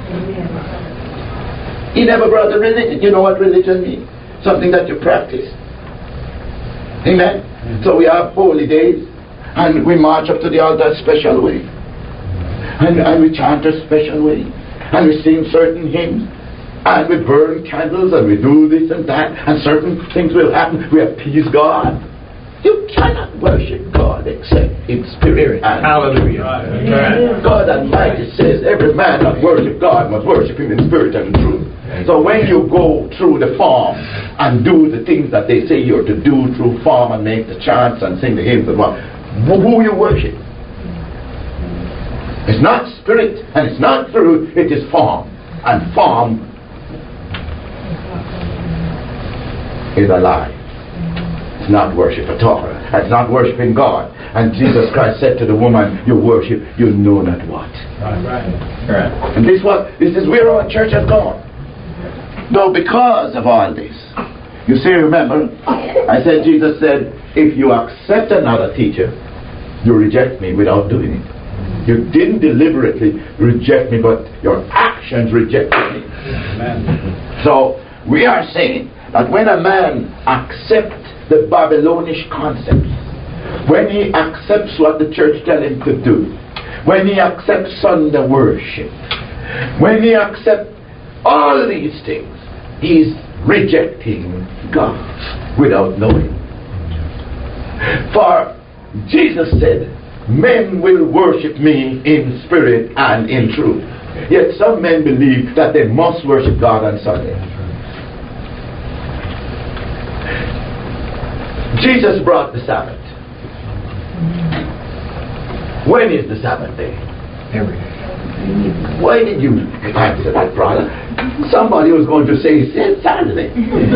He never brought a religion. You know what religion means? Something that you practice. Amen? Mm-hmm. So we have holy days, and we march up to the altar a special way. And, and we chant a special way. And we sing certain hymns. And we burn candles, and we do this and that, and certain things will happen. We appease God. You cannot worship God except in spirit and Hallelujah. Right. God Almighty says every man that worship God must worship Him in spirit and in truth. So when you go through the form and do the things that they say you're to do through form and make the chants and sing the hymns and what, who you worship? It's not spirit and it's not truth, it is form. And form is a lie. It's not worship at all. It's not worshiping God. And Jesus Christ said to the woman, you worship, you know not what. Right, right. Right. And this what this is where our church has gone. No, because of all this. You see, remember, I said, Jesus said, if you accept another teacher, you reject me without doing it. You didn't deliberately reject me, but your actions rejected me. Amen. So, we are saying that when a man accepts the Babylonish concepts, when he accepts what the church tells him to do, when he accepts Sunday worship, when he accepts all these things, he's rejecting God without knowing. For Jesus said, men will worship me in spirit and in truth. Yet some men believe that they must worship God on Sunday. Jesus brought the Sabbath. When is the Sabbath day? Every day. Why did you answer that, brother? Somebody was going to say it's Saturday.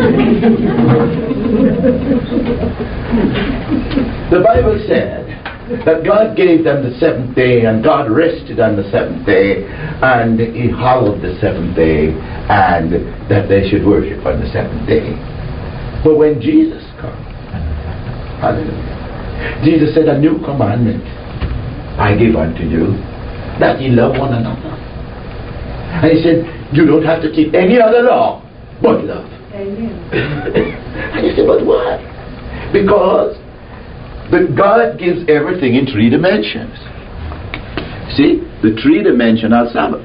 The Bible said that God gave them the seventh day, and God rested on the seventh day, and He hallowed the seventh day, and that they should worship on the seventh day. But when Jesus comes, hallelujah, Jesus said, a new commandment I give unto you, that ye love one another. And He said, you don't have to keep any other law but love. Amen. And you say, but why? Because the God gives everything in three dimensions. See, the three-dimensional Sabbath.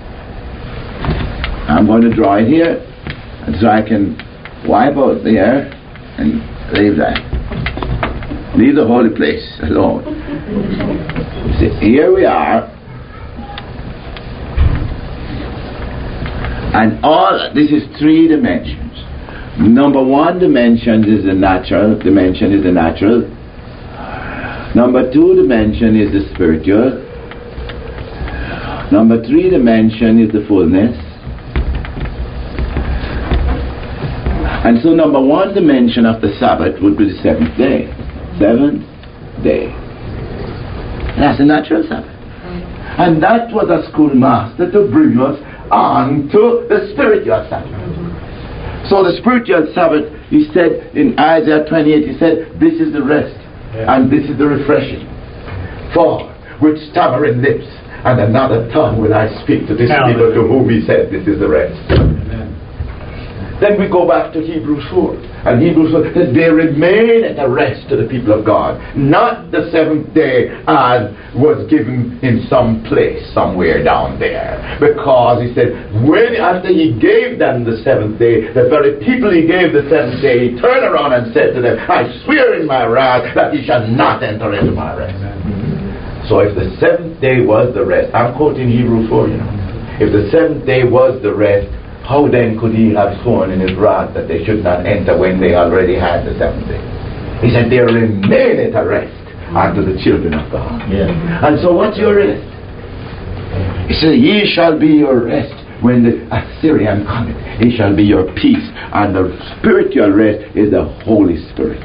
I'm going to draw it here, and so I can wipe out there and leave that. Leave the holy place alone. See, here we are. And all this is three dimensions. Number one dimension is the natural dimension is the natural. Number two dimension is the spiritual. Number three dimension is the fullness. And so number one dimension of the Sabbath would be the seventh day. Seventh day. That's the natural Sabbath. And that was a schoolmaster to bring us on to the spiritual Sabbath. So the spiritual Sabbath, he said in Isaiah twenty-eight, he said, this is the rest, yeah, and this is the refreshing. For with stammering lips and another tongue will I speak to this people to whom he said, this is the rest. Amen. Then we go back to Hebrews four. And Hebrews four says, they remain at the rest to the people of God. Not the seventh day as was given in some place, somewhere down there. Because he said, when after he gave them the seventh day, the very people he gave the seventh day, he turned around and said to them, I swear in my wrath that ye shall not enter into my rest. Amen. So if the seventh day was the rest, I'm quoting Hebrews four, you know. If the seventh day was the rest, how then could he have sworn in his wrath that they should not enter when they already had the seventh day? He said, they remain at a rest unto the children of God. Yeah. And so what's your rest? He said, ye shall be your rest when the Assyrian cometh. He shall be your peace. And the spiritual rest is the Holy Spirit.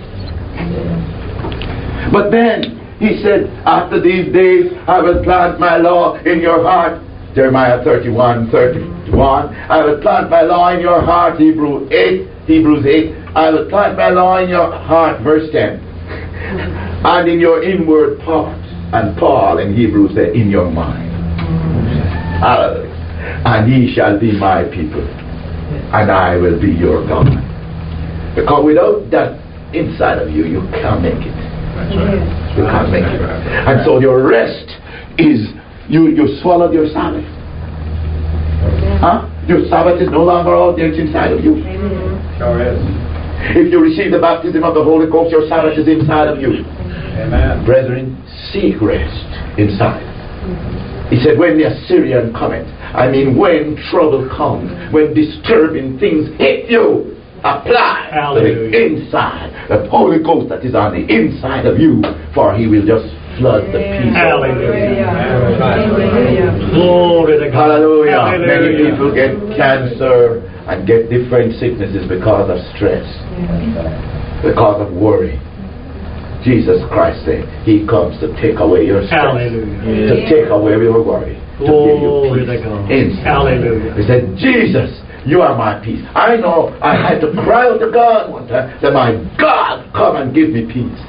But then he said, after these days I will plant my law in your heart. Jeremiah thirty-one, thirty-one. I will plant my law in your heart. Hebrews eight, Hebrews eight. I will plant my law in your heart. Verse ten. And in your inward part. And Paul in Hebrews said, in your mind. Hallelujah. And ye shall be my people. And I will be your God. Because without that inside of you, you can't make it. That's right. You can't make it. And so your rest is You, you swallowed your Sabbath. Huh? Your Sabbath is no longer out there, it's inside of you. Amen. Sure is. If you receive the baptism of the Holy Ghost, your Sabbath is inside of you. Amen. Brethren, seek rest inside. He said, when the Assyrian cometh, I mean when trouble comes, when disturbing things hit you, apply Hallelujah. to the inside, the Holy Ghost that is on the inside of you, for he will just flood the peace. Hallelujah. Hallelujah. Glory to God. Hallelujah. Hallelujah. Many people get cancer and get different sicknesses because of stress, because of worry. Jesus Christ said he comes to take away your stress, Hallelujah. to take away your worry, to give you Glory to peace God. inside. Hallelujah. He said, Jesus, you are my peace. I know I had to cry out to God one time that my God, come and give me peace.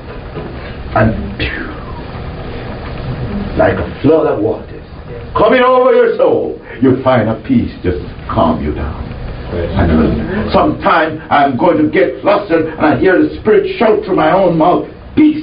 And phew, like a flood of waters coming over your soul, you find a peace just calm you down. And sometimes I'm going to get flustered and I hear the Spirit shout through my own mouth, peace.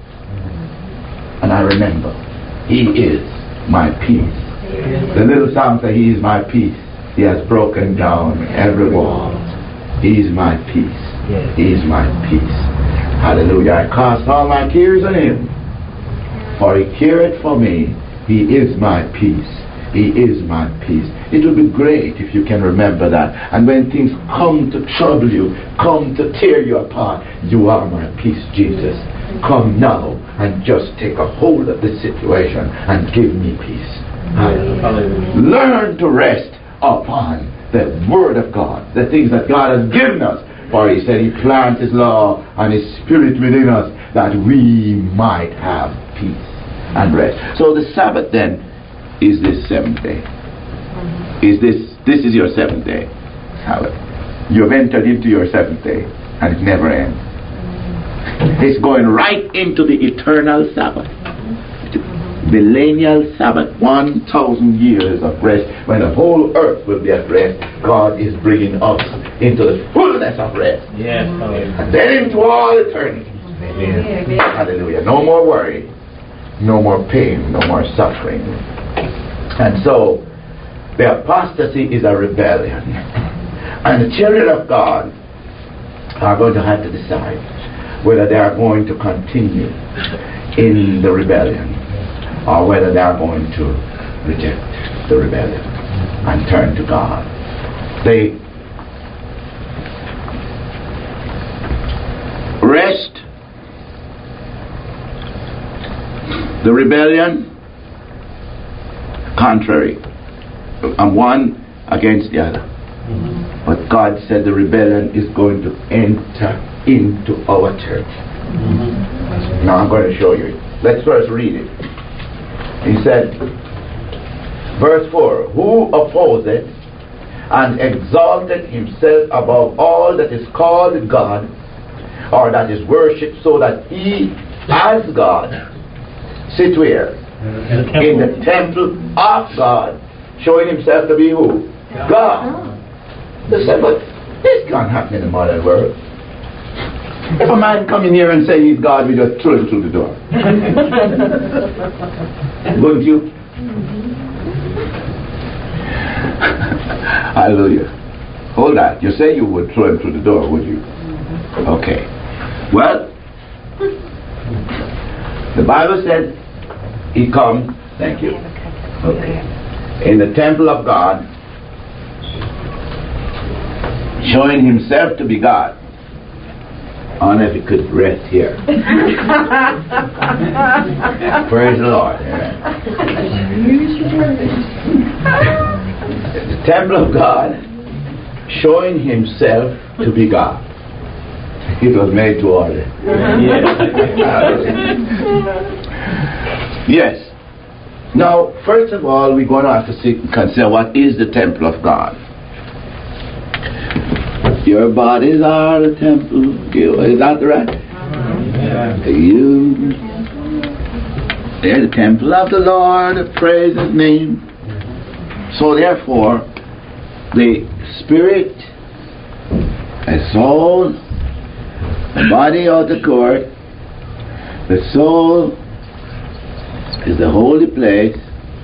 And I remember, he is my peace. The little song says, he is my peace. He has broken down every wall. He is my peace. He is my peace. Hallelujah. I cast all my cares on him, for he careth for me. He is my peace. He is my peace. It will be great if you can remember that. And when things come to trouble you, come to tear you apart, you are my peace, Jesus. Come now and just take a hold of the situation and give me peace. Hallelujah. Learn to rest upon the Word of God, the things that God has given us. For he said he plants his law and his Spirit within us that we might have peace and rest. So the Sabbath then is this seventh day. Is this this is your seventh day Sabbath. You have entered into your seventh day and it never ends. It's going right into the eternal Sabbath. Millennial Sabbath, one thousand years of rest. When the whole earth will be at rest, God is bringing us into the fullness of rest. Yes. And then into all eternity. Amen. Hallelujah. No more worry, no more pain, no more suffering. And so, the apostasy is a rebellion. And the children of God are going to have to decide whether they are going to continue in the rebellion or whether they are going to reject the rebellion and turn to God. They rest, the rebellion, contrary, and one against the other. Mm-hmm. But God said the rebellion is going to enter into our church. Mm-hmm. Now I'm going to show you it. Let's first read it. He said, verse four, who opposeth and exalted himself above all that is called God, or that is worshipped, so that he, as God, sit where? In the temple of God, showing himself to be who? God. They said, but this can't happen in the modern world. If a man come in here and say he's God, we just throw him through the door. Wouldn't you? Hallelujah. Hold that. You say you would throw him through the door, would you? Okay. Well, the Bible said he come, thank you. Okay. In the temple of God, showing himself to be God. I wonder if he could rest here. Praise the Lord. The temple of God, showing himself to be God. It was made to order. Yes. Now, first of all, we're going to have to see, consider what is the temple of God. Your bodies are the temple. Is that right? Yeah. You, they're the temple of the Lord. Praise His name. So therefore, the spirit, the soul, the body of the court, the soul is the holy place.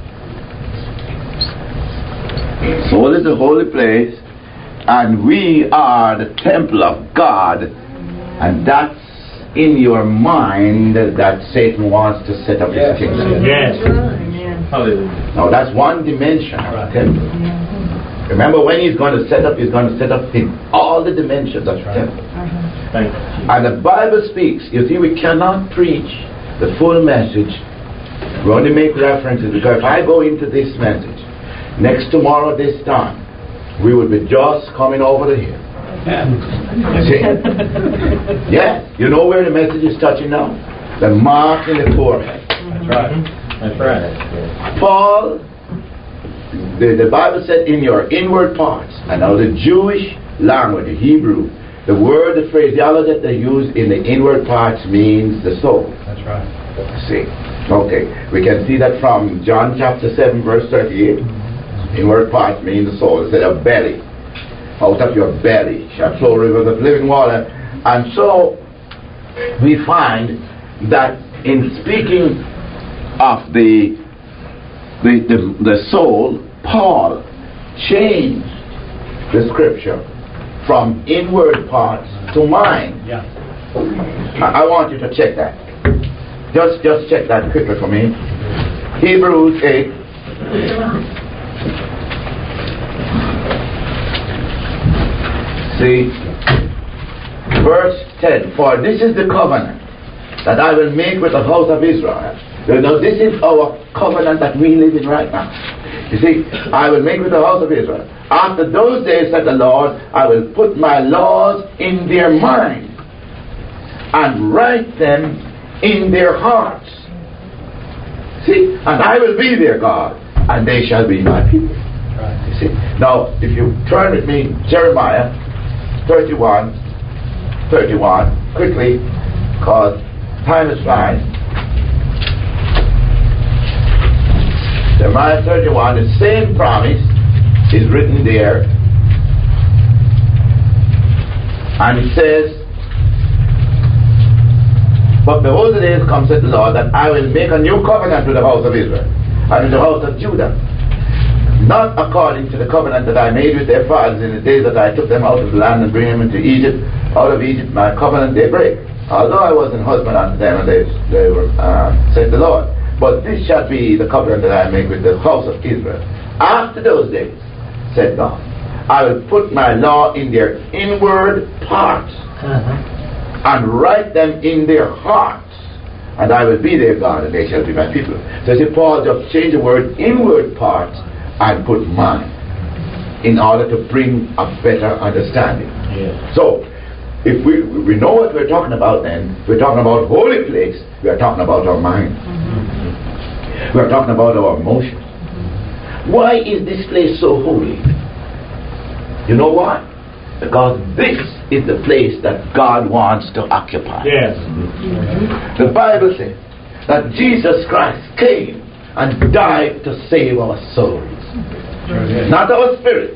Soul is the holy place. And we are the temple of God, and that's in your mind that Satan wants to set up his kingdom. Yes. Hallelujah. Now that's one dimension of the temple. Remember, when he's going to set up, he's going to set up in all the dimensions of the temple. Thank you. And the Bible speaks. You see, we cannot preach the full message. We only make references, because if I go into this message, next tomorrow this time, we will be just coming over the hill. See? Yes. You know where the message is touching now? The mark in the forehead. That's right. That's right. Paul, the, the Bible said, in your inward parts. And now the Jewish language, the Hebrew, the word, the phraseology that they use in the inward parts means the soul. That's right. See? Okay. We can see that from John chapter seven, verse thirty-eight. Inward parts means the soul. It said a belly. Out of your belly shall flow rivers of living water. And so we find that in speaking of the the, the, the soul, Paul changed the scripture from inward parts to mind. Yeah. I, I want you to check that. Just just check that quickly for me. Hebrews eight. See, verse ten. For this is the covenant that I will make with the house of Israel. Now this is our covenant that we live in right now. You see, I will make with the house of Israel. After those days, said the Lord, I will put my laws in their mind and write them in their hearts. See, and I will be their God, and they shall be my people. You see. Now, if you turn with me, Jeremiah thirty-one, thirty-one, quickly, because time is flying. Jeremiah thirty-one, the same promise is written there, and it says, but behold, the days come, said the Lord, that I will make a new covenant with the house of Israel and with the house of Judah, not according to the covenant that I made with their fathers in the days that I took them out of the land and bring them into Egypt. Out of Egypt, my covenant they break, although I was an husband unto them, and they, they were, uh, said the Lord. But this shall be the covenant that I make with the house of Israel. After those days, said God, I will put my law in their inward parts, uh-huh. and write them in their hearts, and I will be their God, and they shall be my people. So see, Paul just changed the word inward parts and put mind, in order to bring a better understanding. Yeah. So, if we we know what we're talking about, then we're talking about holy place, we are talking about our mind. Mm-hmm. We're talking about our emotions. Mm-hmm. Why is this place so holy? You know why? Because this is the place that God wants to occupy. Yes. Mm-hmm. The Bible says that Jesus Christ came and died to save our souls, sure, not our spirits.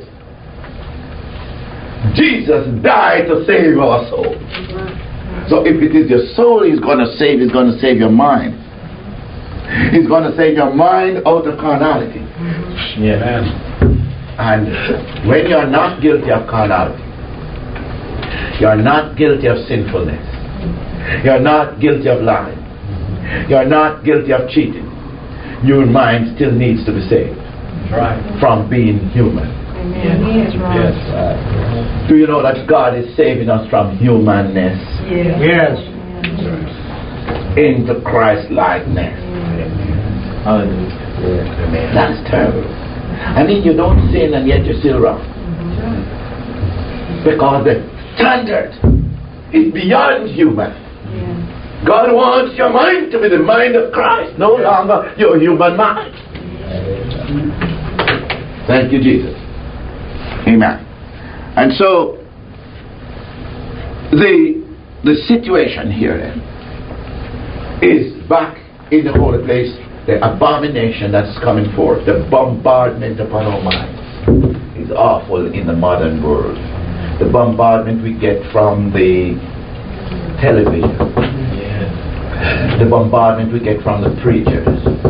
Jesus died to save our souls. So if it is your soul He's going to save, He's going to save your mind. He's going to save your mind out of carnality. Yeah. And when you are not guilty of carnality, you are not guilty of sinfulness, you are not guilty of lying, you are not guilty of cheating, your mind still needs to be saved. Right. From being human. Yes, right. Yes, right. Do you know that God is saving us from humanness? Yes. Yes. Into Christ-likeness. Hallelujah. That's terrible. I mean, you don't sin and yet you're still wrong. Because the standard is beyond human. Yeah. God wants your mind to be the mind of Christ, no longer your human mind. Thank you, Jesus. Amen. And so the the situation here then is back in the holy place, the abomination that's coming forth, the bombardment upon our minds is awful in the modern world. The bombardment we get from the television, the bombardment we get from the preachers.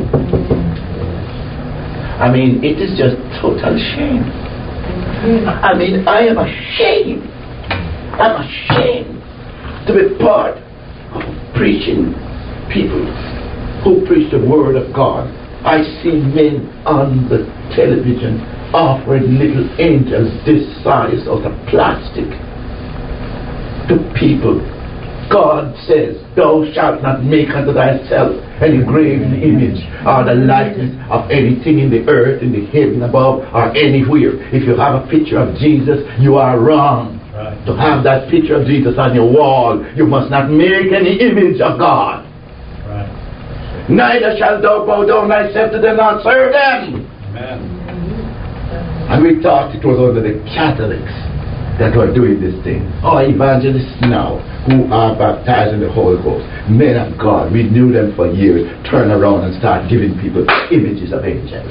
I mean, it is just total shame. I mean, I am ashamed. I'm ashamed to be part of preaching people who preach the Word of God I see men on the television offering little angels this size out of plastic to people. God says, thou shalt not make unto thyself an engraven image or the likeness of anything in the earth, in the heaven above, or anywhere. If you have a picture of Jesus, you are wrong. Right. To have that picture of Jesus on your wall, you must not make any image of God. Right. Neither shalt thou bow down thyself to them nor serve them. Amen. And we thought it was under the Catholics that were doing this thing. Or evangelists now who are baptized in the Holy Ghost. Men of God, we knew them for years, turn around and start giving people images of angels.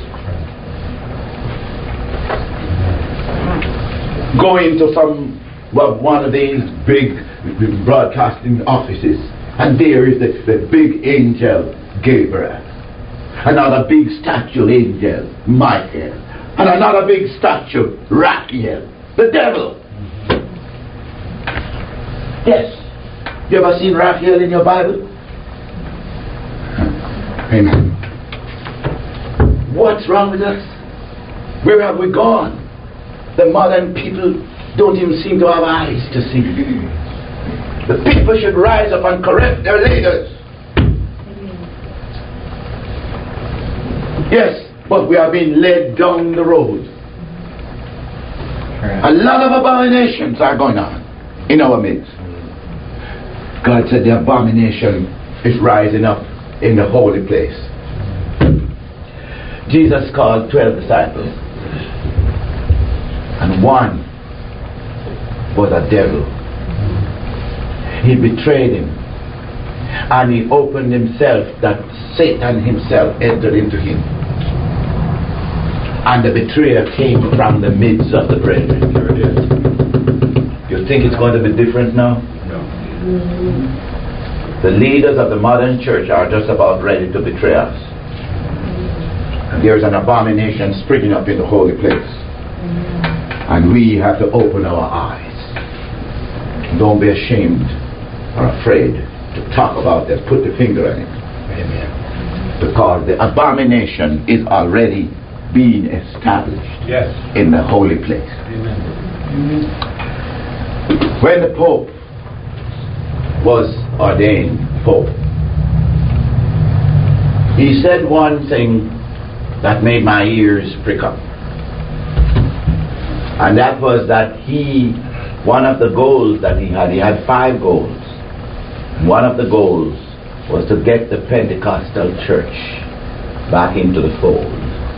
Go into some, well, one of these big broadcasting offices, and there is the, the big angel Gabriel. Another big statue angel Michael. And another big statue Raphael, the devil. Yes. You ever seen Raphael in your Bible? Amen. What's wrong with us? Where have we gone? The modern people don't even seem to have eyes to see. The people should rise up and correct their leaders. Yes, but we are being led down the road. A lot of abominations are going on in our midst. God said the abomination is rising up in the holy place. Jesus called twelve disciples, and one was a devil. He betrayed him, and he opened himself that Satan himself entered into him. And the betrayer came from the midst of the brethren. Here it is. You think it's going to be different now? No. The leaders of the modern church are just about ready to betray us. And there's an abomination springing up in the holy place. And we have to open our eyes. Don't be ashamed or afraid to talk about that. Put the finger on it. Amen. Because the abomination is already being established, yes, in the holy place. Amen. When the Pope was ordained Pope, he said one thing that made my ears prick up, and that was that he, one of the goals that he had, he had five goals. One of the goals was to get the Pentecostal church back into the fold.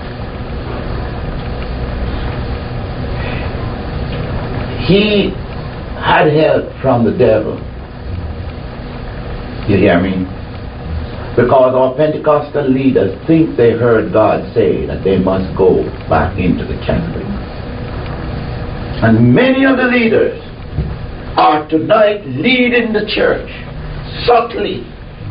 He had help from the devil. You hear me? Because our Pentecostal leaders think they heard God say that they must go back into the Catholic. And many of the leaders are tonight leading the church subtly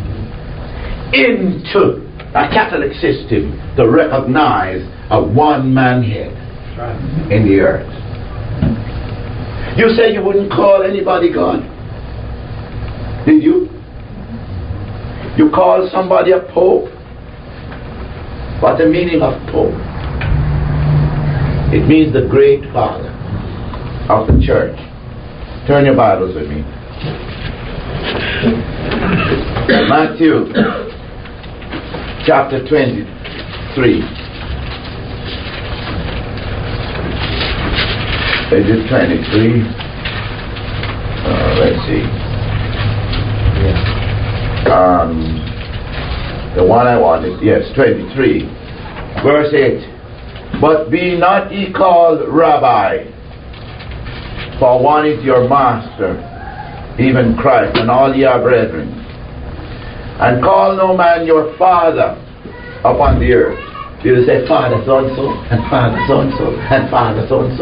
into a Catholic system to recognize a one-man head in the earth. You say you wouldn't call anybody God? Did you? You call somebody a pope? What's the meaning of pope? It means the great father of the church. Turn your Bibles with me. Matthew chapter twenty-three. Page twenty-three. Uh, let's see. Um, the one I wanted, yes, twenty-three. Verse eight. But be not ye called Rabbi, for one is your master, even Christ, and all ye are brethren. And call no man your father upon the earth. You say Father so-and-so, and Father so-and-so, and Father so-and-so.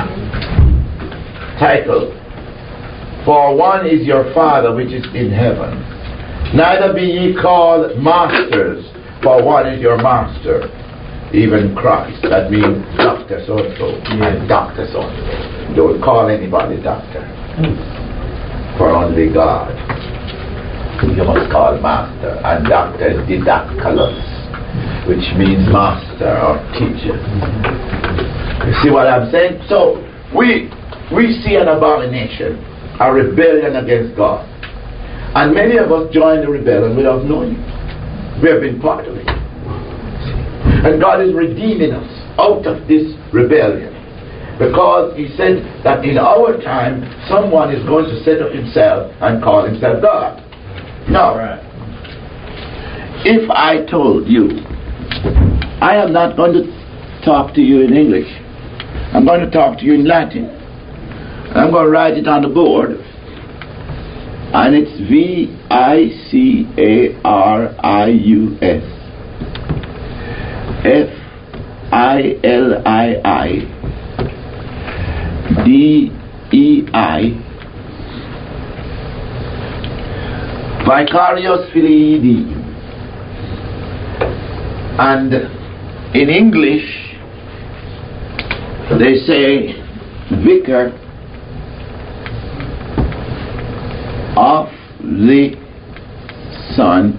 Title. For one is your Father which is in heaven. Neither be ye called masters, for one is your master, even Christ. That means Doctor so-and-so, and Doctor so-and-so. Don't call anybody doctor, for only God you must call master, and Doctor is Didactylus, which means master or teacher. You see what I'm saying? So we we see an abomination, a rebellion against God. And many of us join the rebellion without knowing it. We have been part of it. And God is redeeming us out of this rebellion. Because he said that in our time, someone is going to set up himself and call himself God. Now, Right. if I told you, I am not going to talk to you in English. I'm going to talk to you in Latin. I'm going to write it on the board. And it's V I C A R I U S F I L I I D E I Vicarious Filii Dei. And in English they say vicar of the Son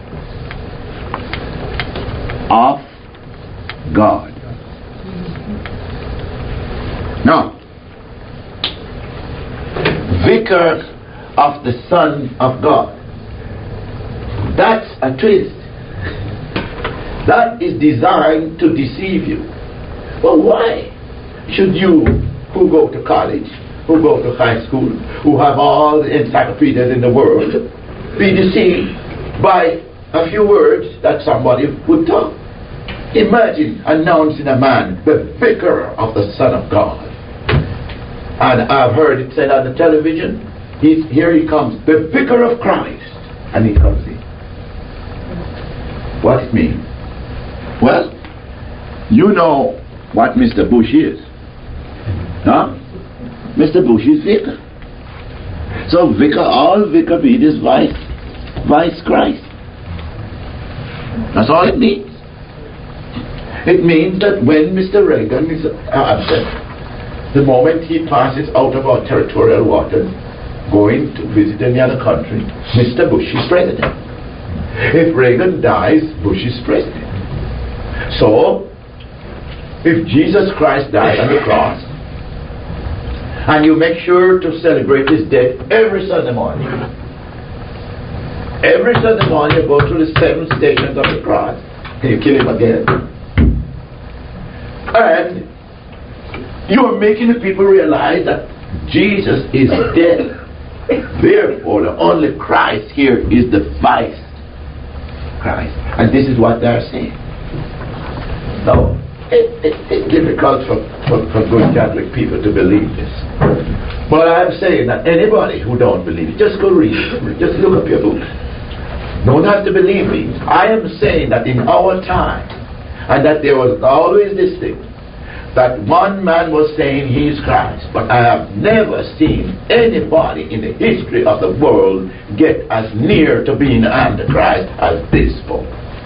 of God. Now, vicar of the Son of God. That's a twist. That is designed to deceive you. Well, why should you, who go to college, who go to high school, who have all the encyclopedias in the world, be deceived by a few words that somebody would talk? Imagine announcing a man, the vicar of the Son of God. And I've heard it said on the television, he's, here he comes, the vicar of Christ. And he comes in. What it means? Well, you know what Mister Bush is. Huh? Mister Bush is vicar. So vicar, all vicar means is vice, vice Christ. That's all it means. It means that when Mister Reagan is absent, the moment he passes out of our territorial waters, going to visit any other country, Mister Bush is president. If Reagan dies, Bush is president. So, if Jesus Christ died on the cross, and you make sure to celebrate his death every Sunday morning, every Sunday morning you go through the seven stations of the cross, and you kill him again. And you are making the people realize that Jesus is dead. Therefore, the only Christ here is the vice Christ. And this is what they are saying. So, it, it, it's difficult for, for, for good Catholic people to believe this. But I'm saying that anybody who don't believe it, just go read it. Just look up your book. Don't have to believe me. I am saying that in our time, and that there was always this thing, that one man was saying he is Christ, but I have never seen anybody in the history of the world get as near to being Antichrist as this Pope.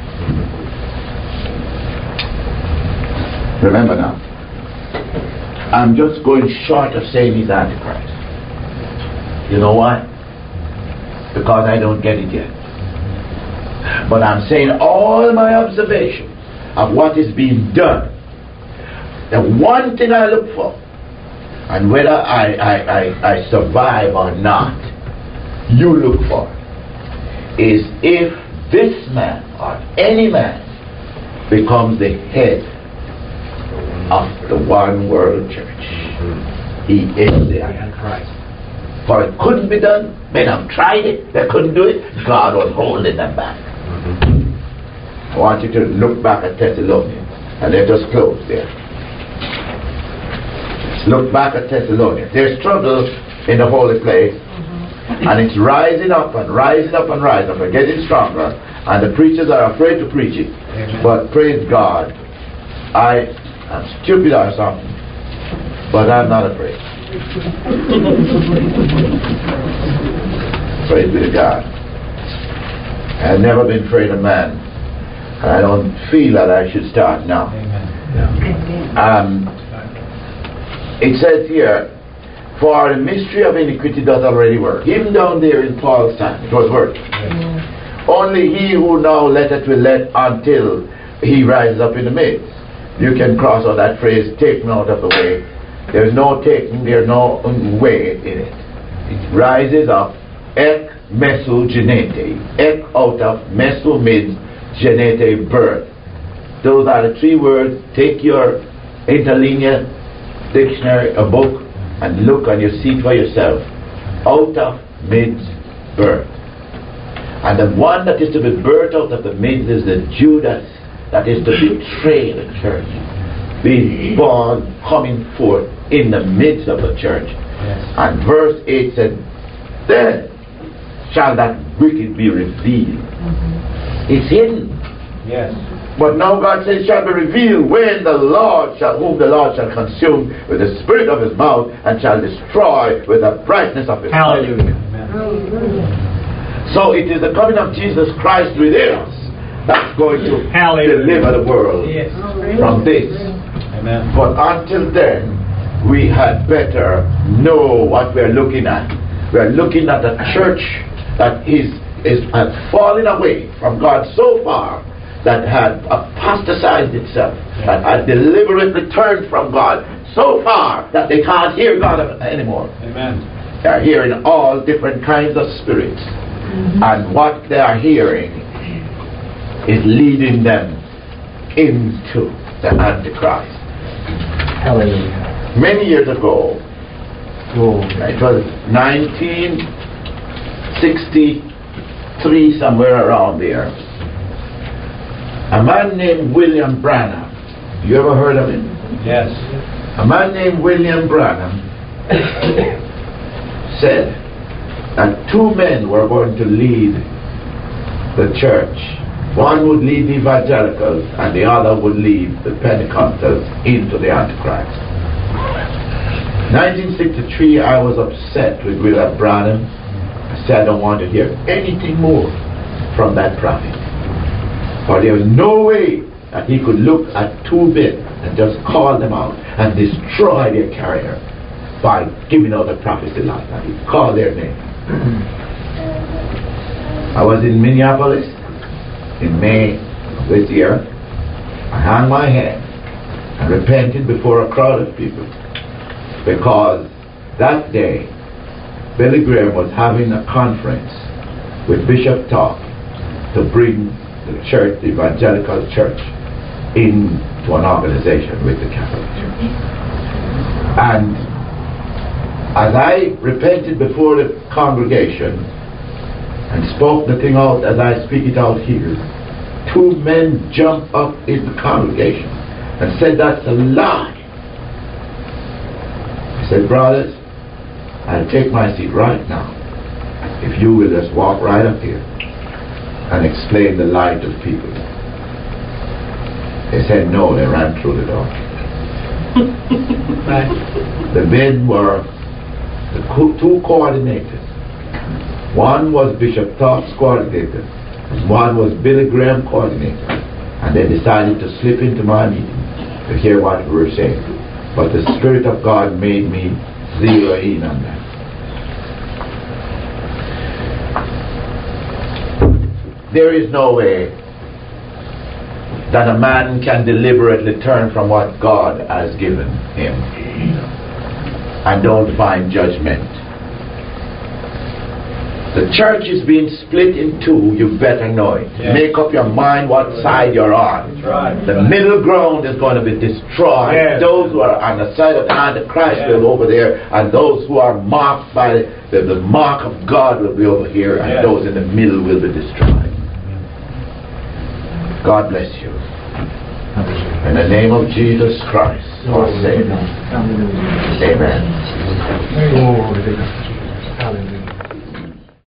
Remember now, I'm just going short of saying he's Antichrist. You know why? Because I don't get it yet. But I'm saying all my observations of what is being done, the one thing I look for, and whether I, I, I, I survive or not, you look for, is if this man or any man becomes the head of the one world church, he is the Antichrist. For it couldn't be done. Men have tried it, they couldn't do it. God was holding them back. I want you to look back at Thessalonians, and let us close there. Look back at Thessalonians. There's struggle in the holy place, mm-hmm. and it's rising up and rising up and rising up and getting stronger, and the preachers are afraid to preach it. Amen. But praise God, I am stupid or something, but I'm not afraid. Praise be to God. I've never been afraid of man. I don't feel that I should start now. Amen. Um, It says here, for the mystery of iniquity doth already work. Even down there in Paul's time, it was working. Yes. Only he who now letteth will let until he rises up in the midst. You can cross out that phrase, taken out of the way. There's no taking, there's no way in it. It rises up, ek mesu genete. Ek out of, mesu means genete, birth. Those are the three words. Take your interlinear dictionary, a book, and look and you see for yourself. Out of means birth. And the one that is to be birthed out of the midst is the Judas that is to betray the church. Being born, coming forth in the midst of the church. Yes. And verse eight said, then shall that wicked be revealed. Mm-hmm. It's hidden. Yes. But now God says, shall be revealed when the Lord shall, whom the Lord shall consume with the spirit of his mouth and shall destroy with the brightness of his Hallelujah. Amen. So it is the coming of Jesus Christ within us that's going to Hallelujah. Deliver the world yes. from this. Amen. But until then, we had better know what we're looking at. We're looking at a church that is, is has fallen away from God so far, that had apostatized itself, yeah. that had deliberately turned from God so far that they can't hear God anymore. Amen. They are hearing all different kinds of spirits. Mm-hmm. And what they are hearing is leading them into the Antichrist. Hallelujah. Many years ago, oh. it was nineteen sixty-three, somewhere around there, a man named William Branham. You ever heard of him? Yes. A man named William Branham said that two men were going to lead the church. One would lead the evangelicals and the other would lead the Pentecostals into the Antichrist. nineteen sixty-three, I was upset with William Branham. I said I don't want to hear anything more from that prophet. For there was no way that he could look at two men and just call them out and destroy their career by giving out a prophecy like that. He called their name. I was in Minneapolis in May of this year. I hung my head and repented before a crowd of people, because that day Billy Graham was having a conference with Bishop Talk to bring the church, the evangelical church, into an organization with the Catholic Church. And as I repented before the congregation and spoke the thing out as I speak it out here, two men jumped up in the congregation and said, that's a lie. I said, brothers, I'll take my seat right now if you will just walk right up here and explain the lie to people. They said no. They ran through the door. Right. The men were the co two coordinators. One was Bishop Talk's coordinator, and one was Billy Graham coordinator. And they decided to slip into my meeting to hear what we were saying. But the Spirit of God made me zero in on that. There is no way that a man can deliberately turn from what God has given him and don't find judgment. The church is being split in two. You better know it. Yes. Make up your mind what side you're on. Right. The middle ground is going to be destroyed. Yes. Those who are on the side of the Antichrist will be over there, and those who are marked by the, the mark of God will be over here, and yes. those in the middle will be destroyed. God bless you. In the name of Jesus Christ, our Savior. Amen.